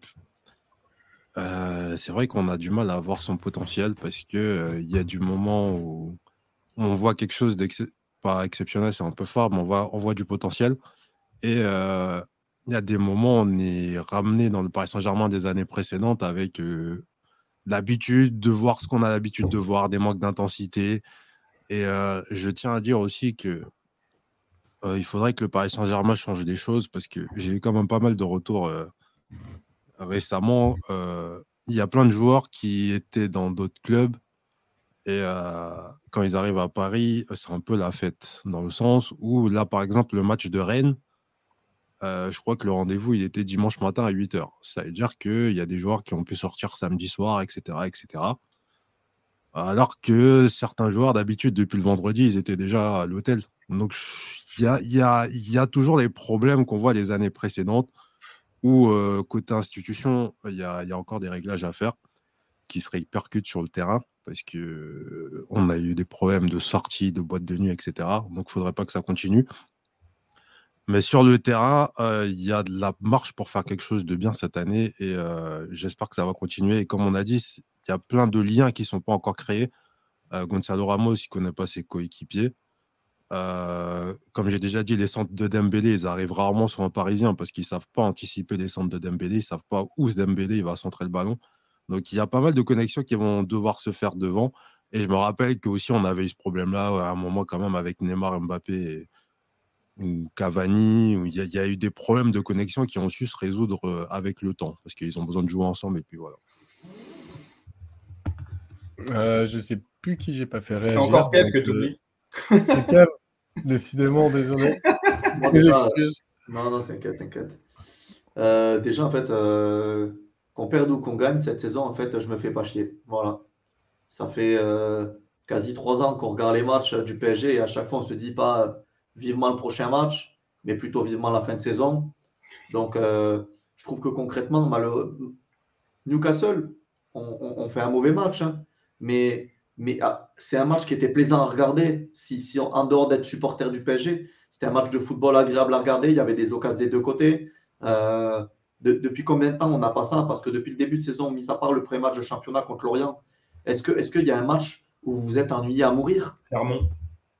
euh, c'est vrai qu'on a du mal à voir son potentiel parce qu'il euh, y a du moment où on voit quelque chose d'exceptionnel. Pas exceptionnel, c'est un peu fort, mais on voit, on voit du potentiel. Et euh, il y a des moments où on est ramené dans le Paris Saint-Germain des années précédentes avec euh, l'habitude de voir ce qu'on a l'habitude de voir, des manques d'intensité. Et euh, je tiens à dire aussi que euh, il faudrait que le Paris Saint-Germain change des choses parce que j'ai eu quand même pas mal de retours euh, récemment. Euh, il y a plein de joueurs qui étaient dans d'autres clubs. Et euh, quand ils arrivent à Paris, c'est un peu la fête, dans le sens où, là, par exemple, le match de Rennes, euh, je crois que le rendez-vous, il était dimanche matin à huit heures. Ça veut dire qu'il y a des joueurs qui ont pu sortir samedi soir, et cetera, et cetera. Alors que certains joueurs, d'habitude, depuis le vendredi, ils étaient déjà à l'hôtel. Donc, il y a, y a, y a toujours les problèmes qu'on voit les années précédentes où, euh, côté institution, il y a, y a encore des réglages à faire qui se répercutent sur le terrain parce qu'on euh, a eu des problèmes de sortie, de boîte de nuit, et cetera. Donc, il ne faudrait pas que ça continue. Mais sur le terrain, il euh, y a de la marche pour faire quelque chose de bien cette année et euh, j'espère que ça va continuer. Et comme on a dit, il y a plein de liens qui ne sont pas encore créés. Euh, Gonzalo Ramos, il ne connaît pas ses coéquipiers. Euh, comme j'ai déjà dit, les centres de Dembélé, ils arrivent rarement sur un Parisien parce qu'ils ne savent pas anticiper les centres de Dembélé. Ils ne savent pas où Dembélé il va centrer le ballon. Donc, il y a pas mal de connexions qui vont devoir se faire devant. Et je me rappelle qu'aussi, on avait eu ce problème-là à un moment quand même avec Neymar, Mbappé et, ou Cavani. Où il y, y a eu des problèmes de connexion qui ont su se résoudre avec le temps parce qu'ils ont besoin de jouer ensemble. Et puis voilà. Euh, je sais plus qui j'ai pas fait réagir. C'est encore Kev que tu oublies. C'est Kev, décidément, désolé. Moi, déjà, excuses. Non, non, t'inquiète, t'inquiète. Euh, déjà, en fait, euh, qu'on perde ou qu'on gagne cette saison, en fait, je me fais pas chier. Voilà. Ça fait, euh, quasi trois ans qu'on regarde les matchs du P S G et à chaque fois on se dit pas euh, vivement le prochain match, mais plutôt vivement la fin de saison. Donc euh, je trouve que concrètement, malheureux, Newcastle, on, on- on fait un mauvais match, hein, mais, mais ah, c'est un match qui était plaisant à regarder. Si, si en en dehors d'être supporter du P S G, c'était un match de football agréable à regarder. Il y avait des occasions des deux côtés. Euh, de- depuis combien de temps on n'a pas ça? Parce que depuis le début de saison, mis à part le pré-match de championnat contre Lorient, est-ce que, est-ce qu'il y a un match où vous vous êtes ennuyé à mourir? Clermont.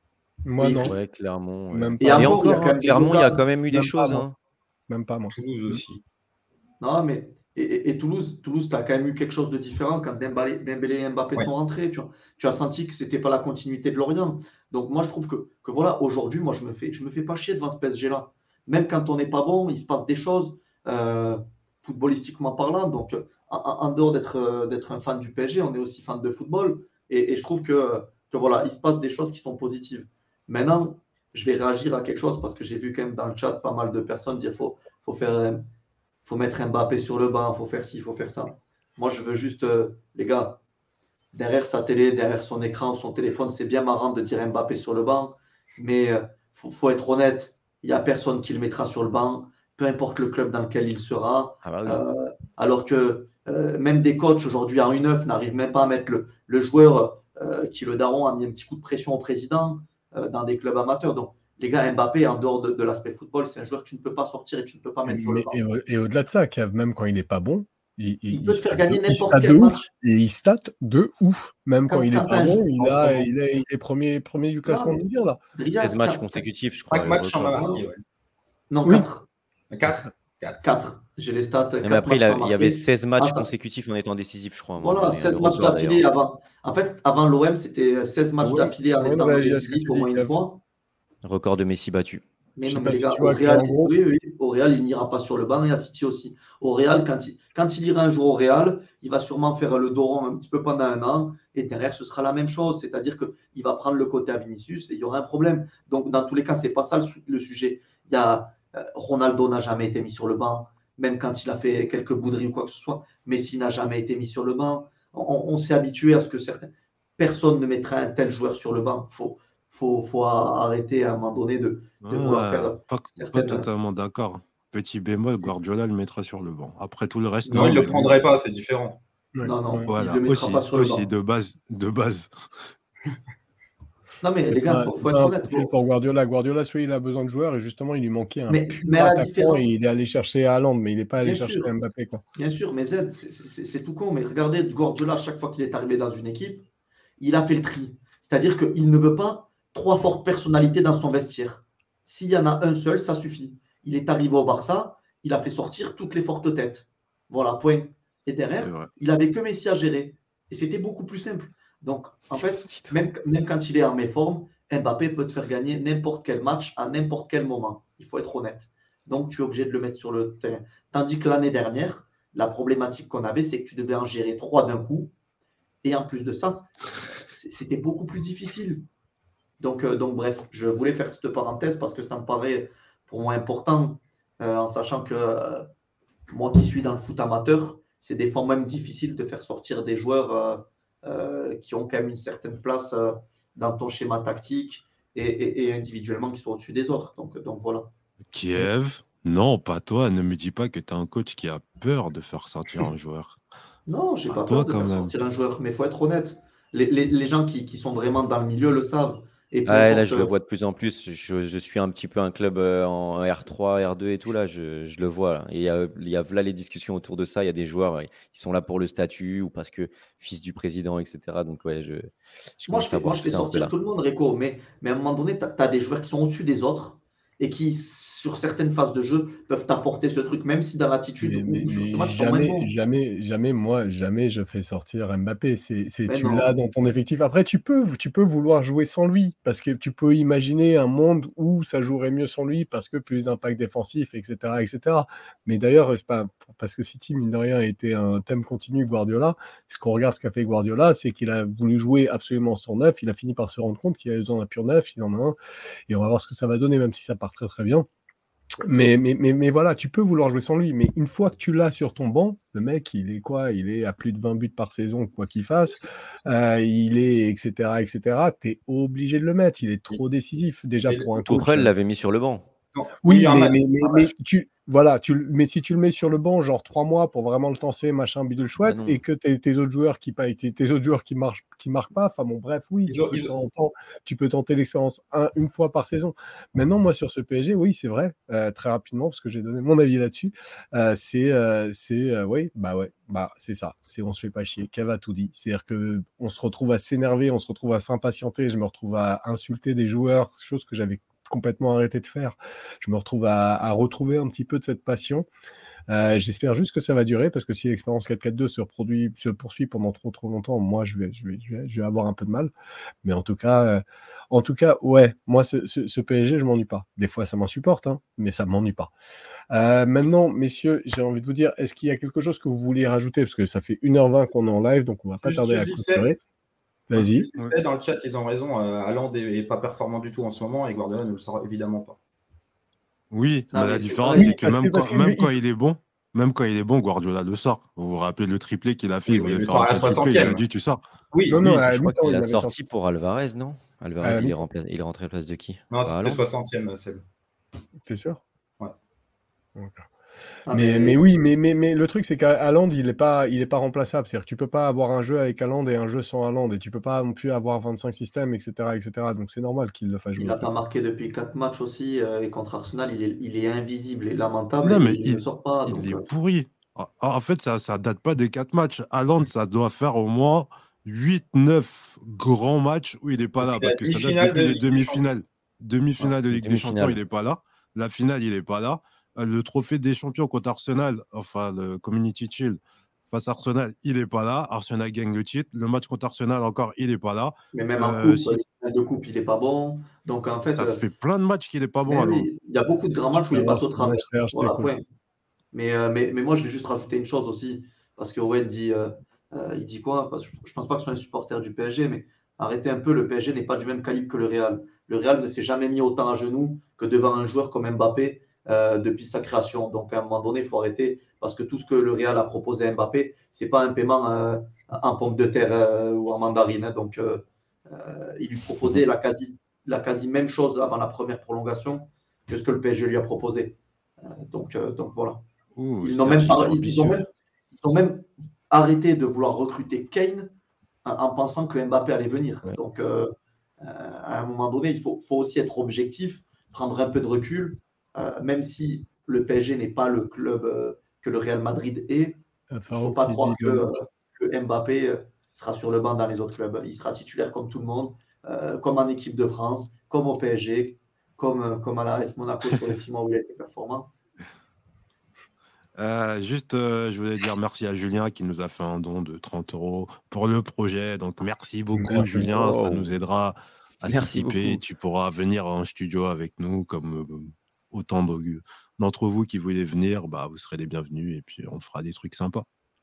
Moi, Oui. non. Ouais, Clermont. ouais. Même Et pas. Et encore, il y a encore, quand hein, même des Clermont, il y a occasions. quand même eu des Même pas, choses. moi. hein. Même pas, moi. Toulouse aussi. Non, mais et, et- et Toulouse, Toulouse, tu as quand même eu quelque chose de différent quand Dembélé, Dembélé et Mbappé Ouais. sont rentrés. Tu, as- tu as senti que c'était pas la continuité de Lorient. Donc moi, je trouve que, que voilà, aujourd'hui, moi, je me fais, je me fais pas chier devant ce P S G-là. Même quand on n'est pas bon, il se passe des choses euh, footballistiquement parlant. Donc, euh, en, en dehors d'être euh, d'être un fan du P S G, on est aussi fan de football. Et, et je trouve que, que voilà, il se passe des choses qui sont positives. Maintenant, je vais réagir à quelque chose parce que j'ai vu quand même dans le chat pas mal de personnes dire faut, faut faire un- faut mettre Mbappé sur le banc, faut faire ci, faut faire ça. Moi, je veux juste, euh, les gars, derrière sa télé, derrière son écran, son téléphone, c'est bien marrant de dire Mbappé sur le banc, mais il euh, faut, faut être honnête, il n'y a personne qui le mettra sur le banc, peu importe le club dans lequel il sera. Ah bah oui. Euh, alors que euh, même des coachs aujourd'hui en U neuf n'arrivent même pas à mettre le, le joueur euh, qui, le daron, a mis un petit coup de pression au président euh, dans des clubs amateurs. Donc, les gars, Mbappé, en dehors de, de l'aspect football, c'est un joueur que tu ne peux pas sortir et tu ne peux pas mettre sur le Mais, banc. et, au- et au-delà de ça, Kev, même quand il n'est pas bon, il, il, Il peut te faire stat gagner de, il n'importe stat quel de ouf. match. Et il stat de ouf. Même quand, Quand, il n'est quand pas un bon, jeu- il, En ce a, moment. il, est, il est premier, premier du Non, classement mais mondial, là. Drias, seize matchs quand- consécutifs, je crois. Cinq le matchs sans record. marquer, ouais. non, Oui. quatre. Quatre. Quatre. quatre. J'ai les stats. Non, mais quatre après, il, matchs a- sans il y avait marquer. seize Ah, matchs ça- consécutifs en étant décisif, je crois. à un moment Voilà, donné, hein, seize le matchs record, d'affilée d'ailleurs. avant. En fait, avant l'O M, c'était seize matchs Owen, d'affilée en Owen étant réagit à ce que décisif tu au dis, moins une Kev. fois. Record de Messi battu. Mais Je non, sais mais pas les si gars, tu au vois que, Real, en gros, oui, oui, au Real, il n'ira pas sur le banc et à City aussi. Au Real, quand il, quand il ira un jour au Real, il va sûrement faire le dos rond un petit peu pendant un an et derrière, ce sera la même chose. C'est-à-dire qu'il va prendre le côté à Vinicius et il y aura un problème. Donc, dans tous les cas, ce n'est pas ça le, su- le sujet. Il y a, euh, Ronaldo n'a jamais été mis sur le banc, même quand il a fait quelques bouderies ou quoi que ce soit. Messi n'a jamais été mis sur le banc. On, on s'est habitué à ce que certains. Personne ne mettra un tel joueur sur le banc. Il faut, faut, faut arrêter à un moment donné de, de vouloir Ah, faire pas, pas certaines. totalement d'accord. Petit bémol, Guardiola le mettra sur le banc. Après tout le reste, Non, non. il ne mais le lui, prendrait pas, c'est différent. ouais, Non, non, ouais. il ne voilà, le mettra aussi, pas sur le aussi banc. de base, de base. Non, mais C'est les gars, pas, il faut, c'est faut pas être un honnête. profil faut- pour Guardiola. Guardiola, soit il a besoin de joueurs et justement, il lui manquait un Mais, pur mais à la attaquant différence, et il est allé chercher Haaland, mais il n'est pas allé bien chercher sûr, Mbappé, quoi. bien sûr, mais Z, c'est- c'est c'est tout con. Mais regardez, Guardiola, chaque fois qu'il est arrivé dans une équipe, il a fait le tri. C'est-à-dire qu'il ne veut pas trois fortes personnalités dans son vestiaire. S'il y en a un seul, ça suffit. Il est arrivé au Barça, il a fait sortir toutes les fortes têtes. Voilà, point. Et C'est derrière, vrai. il avait que Messi à gérer. Et c'était beaucoup plus simple. Donc, en fait, même, même quand il est en méforme, Mbappé peut te faire gagner n'importe quel match à n'importe quel moment. Il faut être honnête. Donc, tu es obligé de le mettre sur le terrain. Tandis que l'année dernière, la problématique qu'on avait, c'est que tu devais en gérer trois d'un coup. Et en plus de ça, c- c'était beaucoup plus difficile. Donc, euh, donc, bref, je voulais faire cette parenthèse parce que ça me paraît pour moi important, euh, en sachant que euh, moi qui suis dans le foot amateur, c'est des fois même difficile de faire sortir des joueurs euh, euh, qui ont quand même une certaine place euh, dans ton schéma tactique et, et- et individuellement qui sont au-dessus des autres. Donc, donc voilà. Kiev, non, pas toi. Ne me dis pas que tu as un coach qui a peur de faire sortir un joueur. Non, j'ai Pas pas toi peur de quand faire même. sortir un joueur, mais il faut être honnête. Les, les- les gens qui, qui sont vraiment dans le milieu le savent. Et peu Ouais, là, importe. je le vois de plus en plus. Je, je suis un petit peu un club euh, en R trois, R deux et tout, là, je, je le vois. Là. Et il y a, il y a là les discussions autour de ça. Il y a des joueurs, euh, ils sont là pour le statut ou parce que fils du président, et cetera. Donc, ouais, je, je Moi, je commence à fais, moi, voir je tout fais ça un peu sortir là. tout le monde, Rico, mais, mais à un moment donné, tu as, des joueurs qui sont au-dessus des autres et qui, sur certaines phases de jeu, peuvent t'apporter ce truc, même si dans l'attitude Mais, ou, mais, ou sur ce mais match, ils sont moins jamais, bons. jamais, jamais, moi, jamais je fais sortir Mbappé. C'est, c'est, Mais tu l'as non. dans ton effectif. Après, tu peux, tu peux vouloir jouer sans lui parce que tu peux imaginer un monde où ça jouerait mieux sans lui parce que plus d'impact défensif, et cetera, et cetera. Mais d'ailleurs, c'est pas parce que City, mine de rien, a été un thème continu Guardiola. Ce qu'on regarde, ce qu'a fait Guardiola, c'est qu'il a voulu jouer absolument sans neuf. Il a fini par se rendre compte qu'il avait besoin d'un pur neuf. Il en a un. Et on va voir ce que ça va donner, même si ça part très, très bien. Mais, mais, mais, mais voilà, tu peux vouloir jouer sans lui, mais une fois que tu l'as sur ton banc, le mec, il est quoi? Il est à plus de vingt buts par saison, quoi qu'il fasse. Euh, il est, et cetera, et cetera. T'es obligé de le mettre. Il est trop décisif, déjà Et pour un coach. Tourelle l'avait mis sur le banc. Non, Oui, un mais, match, mais, mais, un mais match. tu, voilà, tu, le- mais si tu le mets sur le banc, genre trois mois pour vraiment le tenser, machin, bidule Ah chouette, non. et que tes, tes autres joueurs qui pa- tes, tes autres joueurs qui marchent, qui marquent pas, enfin bon, bref, oui, Ils tu ont- peux, de ils ont- temps en temps- tu peux tenter l'expérience un- une fois par saison. Maintenant, moi, sur ce P S G, oui, c'est vrai, euh, très rapidement, parce que j'ai donné mon avis là-dessus, euh, c'est, euh, c'est, euh, oui, bah ouais, bah c'est ça, c'est on se fait pas chier. Kev a tout dit, c'est-à-dire que on se retrouve à s'énerver, on se retrouve à s'impatienter, je me retrouve à insulter des joueurs, chose que j'avais complètement arrêté de faire. Je me retrouve à, à retrouver un petit peu de cette passion. Euh, j'espère juste que ça va durer parce que si l'expérience quatre quatre deux se, reproduit, se poursuit pendant trop trop longtemps, moi je vais, je vais, je vais, je vais avoir un peu de mal. Mais en tout cas, euh, en tout cas, ouais, moi ce, ce, ce P S G, je m'ennuie pas. Des fois, ça m'insupporte, hein, mais ça m'ennuie pas. Euh, maintenant, messieurs, j'ai envie de vous dire, est-ce qu'il y a quelque chose que vous vouliez rajouter parce que ça fait une heure vingt qu'on est en live, donc on va pas Juste- tarder à juste vite fait. clôturer. Vas-y. Juste vite fait, Dans le chat, ils ont raison. euh, Haaland est, est pas performant du tout en ce moment et Guardiola ne le sera évidemment pas. Oui, Non, mais mais la c'est différence, vrai. c'est Oui, que parce que- même, parce quand, que même lui, quand il- il est bon, même quand il est bon, Guardiola le sort. Vous vous rappelez le triplé qu'il a fait, Oui, il mais voulait il le faire sort un à la quintuplé, il a soixantième. dit tu sors. Oui, non, non, Oui, à Je crois mi-temps, qu'il il a avait sorti sorti. pour Alvarez, non? Alvarez, À il est, mi-temps. remplacé, il est rentré à la place de qui? non, Bah, c'était Haaland. soixantième, Seb. T'es sûr? Ouais. Ok. Ah, Mais, mais- mais oui, mais, mais, mais le truc, c'est qu'Haaland, il n'est pas, il est pas remplaçable. C'est-à-dire que tu peux pas avoir un jeu avec Haaland et un jeu sans Haaland. Et tu peux pas non plus avoir vingt-cinq systèmes, et cetera, et cetera. Donc c'est normal qu'il le fasse jouer. Il en n'a fait. pas marqué depuis quatre matchs aussi. euh, et contre Arsenal, il est, il est invisible et lamentable Non, et mais il ne il, sort pas. il Donc, est euh, pourri. En en fait, ça ça date pas des quatre matchs. Haaland, ça doit faire au moins huit neuf grands matchs où il n'est pas là. Depuis Parce la que ça date demi-finale depuis de les Ligue des Champions. demi-finales. Demi-finale de Les Ligue des Champions, il demi-finales. n'est pas là. La finale, il n'est pas là. Euh, Le trophée des champions contre Arsenal, enfin le Community Shield face à Arsenal, il n'est pas là. Arsenal gagne le titre. Le match contre Arsenal encore, il n'est pas là. mais même en Euh, coupe, si- euh, de coupe, il n'est pas bon. Donc, en fait, Ça euh, fait plein de matchs qu'il n'est pas bon, mais Haaland. oui, il y a beaucoup de grands matchs où il est Super, passé au c'est bon, travers. Serge, c'est Voilà, cool. point. Mais, euh, mais, mais moi, je vais juste rajouter une chose aussi. Parce que Owen dit, euh, euh, il dit quoi? Parce que je ne pense pas que ce soit un supporter du P S G, mais arrêtez un peu, le P S G n'est pas du même calibre que le Real. Le Real ne s'est jamais mis autant à genoux que devant un joueur comme Mbappé euh, depuis sa création. Donc, à un moment donné, il faut arrêter. Parce que tout ce que le Real a proposé à Mbappé, ce n'est pas un paiement euh, en pomme de terre euh, ou en mandarine. Hein. Donc, euh, euh, il lui proposait la quasi, la quasi même chose avant la première prolongation que ce que le P S G lui a proposé. Euh, donc, euh, donc voilà. Ouh, Ils n'ont Serge, même, il est pas- ils, ils ont ambitieux. même, ils ont même arrêté de vouloir recruter Kane en, en pensant que Mbappé allait venir. Ouais. Donc, euh, euh, à un moment donné, il faut, faut aussi être objectif, prendre un peu de recul, euh, même si le P S G n'est pas le club euh, que le Real Madrid est. T'as Il ne faut Farouk pas qui croire dit que, de- euh, que Mbappé euh, sera sur le banc dans les autres clubs. Il sera titulaire comme tout le monde, euh, comme en équipe de France, comme au P S G, comme, euh, comme à l'A S Monaco sur les six mois où il a été performant. Euh, juste, euh, je voulais dire merci à Julien qui nous a fait un don de trente euros pour le projet. Donc, merci beaucoup, Merci. Julien. Ça Wow. nous aidera à Merci s'équiper. beaucoup. Tu pourras venir en studio avec nous, comme euh, autant de- d'entre vous qui voulez venir. Bah, vous serez les bienvenus et puis on fera des trucs sympas.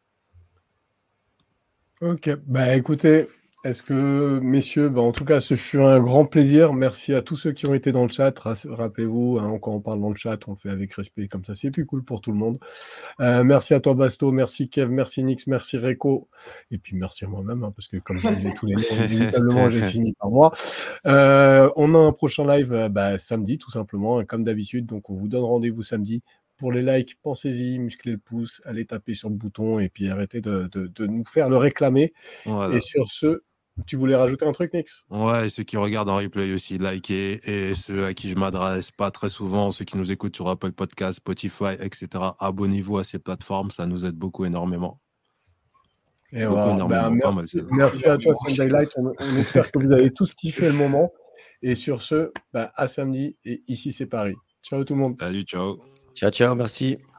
Ok, bah écoutez, est-ce que, messieurs, bah en tout cas, ce fut un grand plaisir. Merci à tous ceux qui ont été dans le chat. Ra- Rappelez-vous, hein, quand on parle dans le chat, on le fait avec respect, comme ça, c'est plus cool pour tout le monde. Euh, merci à toi, Basto, merci Kev, merci Nix, merci Reco, et puis merci à moi-même, hein, parce que comme je disais tous les noms, inévitablement, j'ai fini par moi. Euh, on a un prochain live euh, bah, samedi, tout simplement, hein, comme d'habitude. Donc, on vous donne rendez-vous samedi. Pour les likes, pensez-y, musclez le pouce, allez taper sur le bouton et puis arrêtez de, de, de nous faire le réclamer. Voilà. Et sur ce, tu voulais rajouter un truc, Nix? Ouais, et ceux qui regardent en replay aussi, likez. Et ceux à qui je m'adresse pas très souvent, ceux qui nous écoutent sur Apple Podcast, Spotify, et cetera, abonnez-vous à ces plateformes. Ça nous aide beaucoup énormément. Et Beaucoup, voilà. énormément, Ben, pas mal. merci, ça. merci à toi, Sunday Light. On, on espère que vous avez tous kiffé le moment. Et sur ce, ben, à samedi. Et ici, c'est Paris. Ciao tout le monde. Salut, ciao. Ciao, ciao, merci.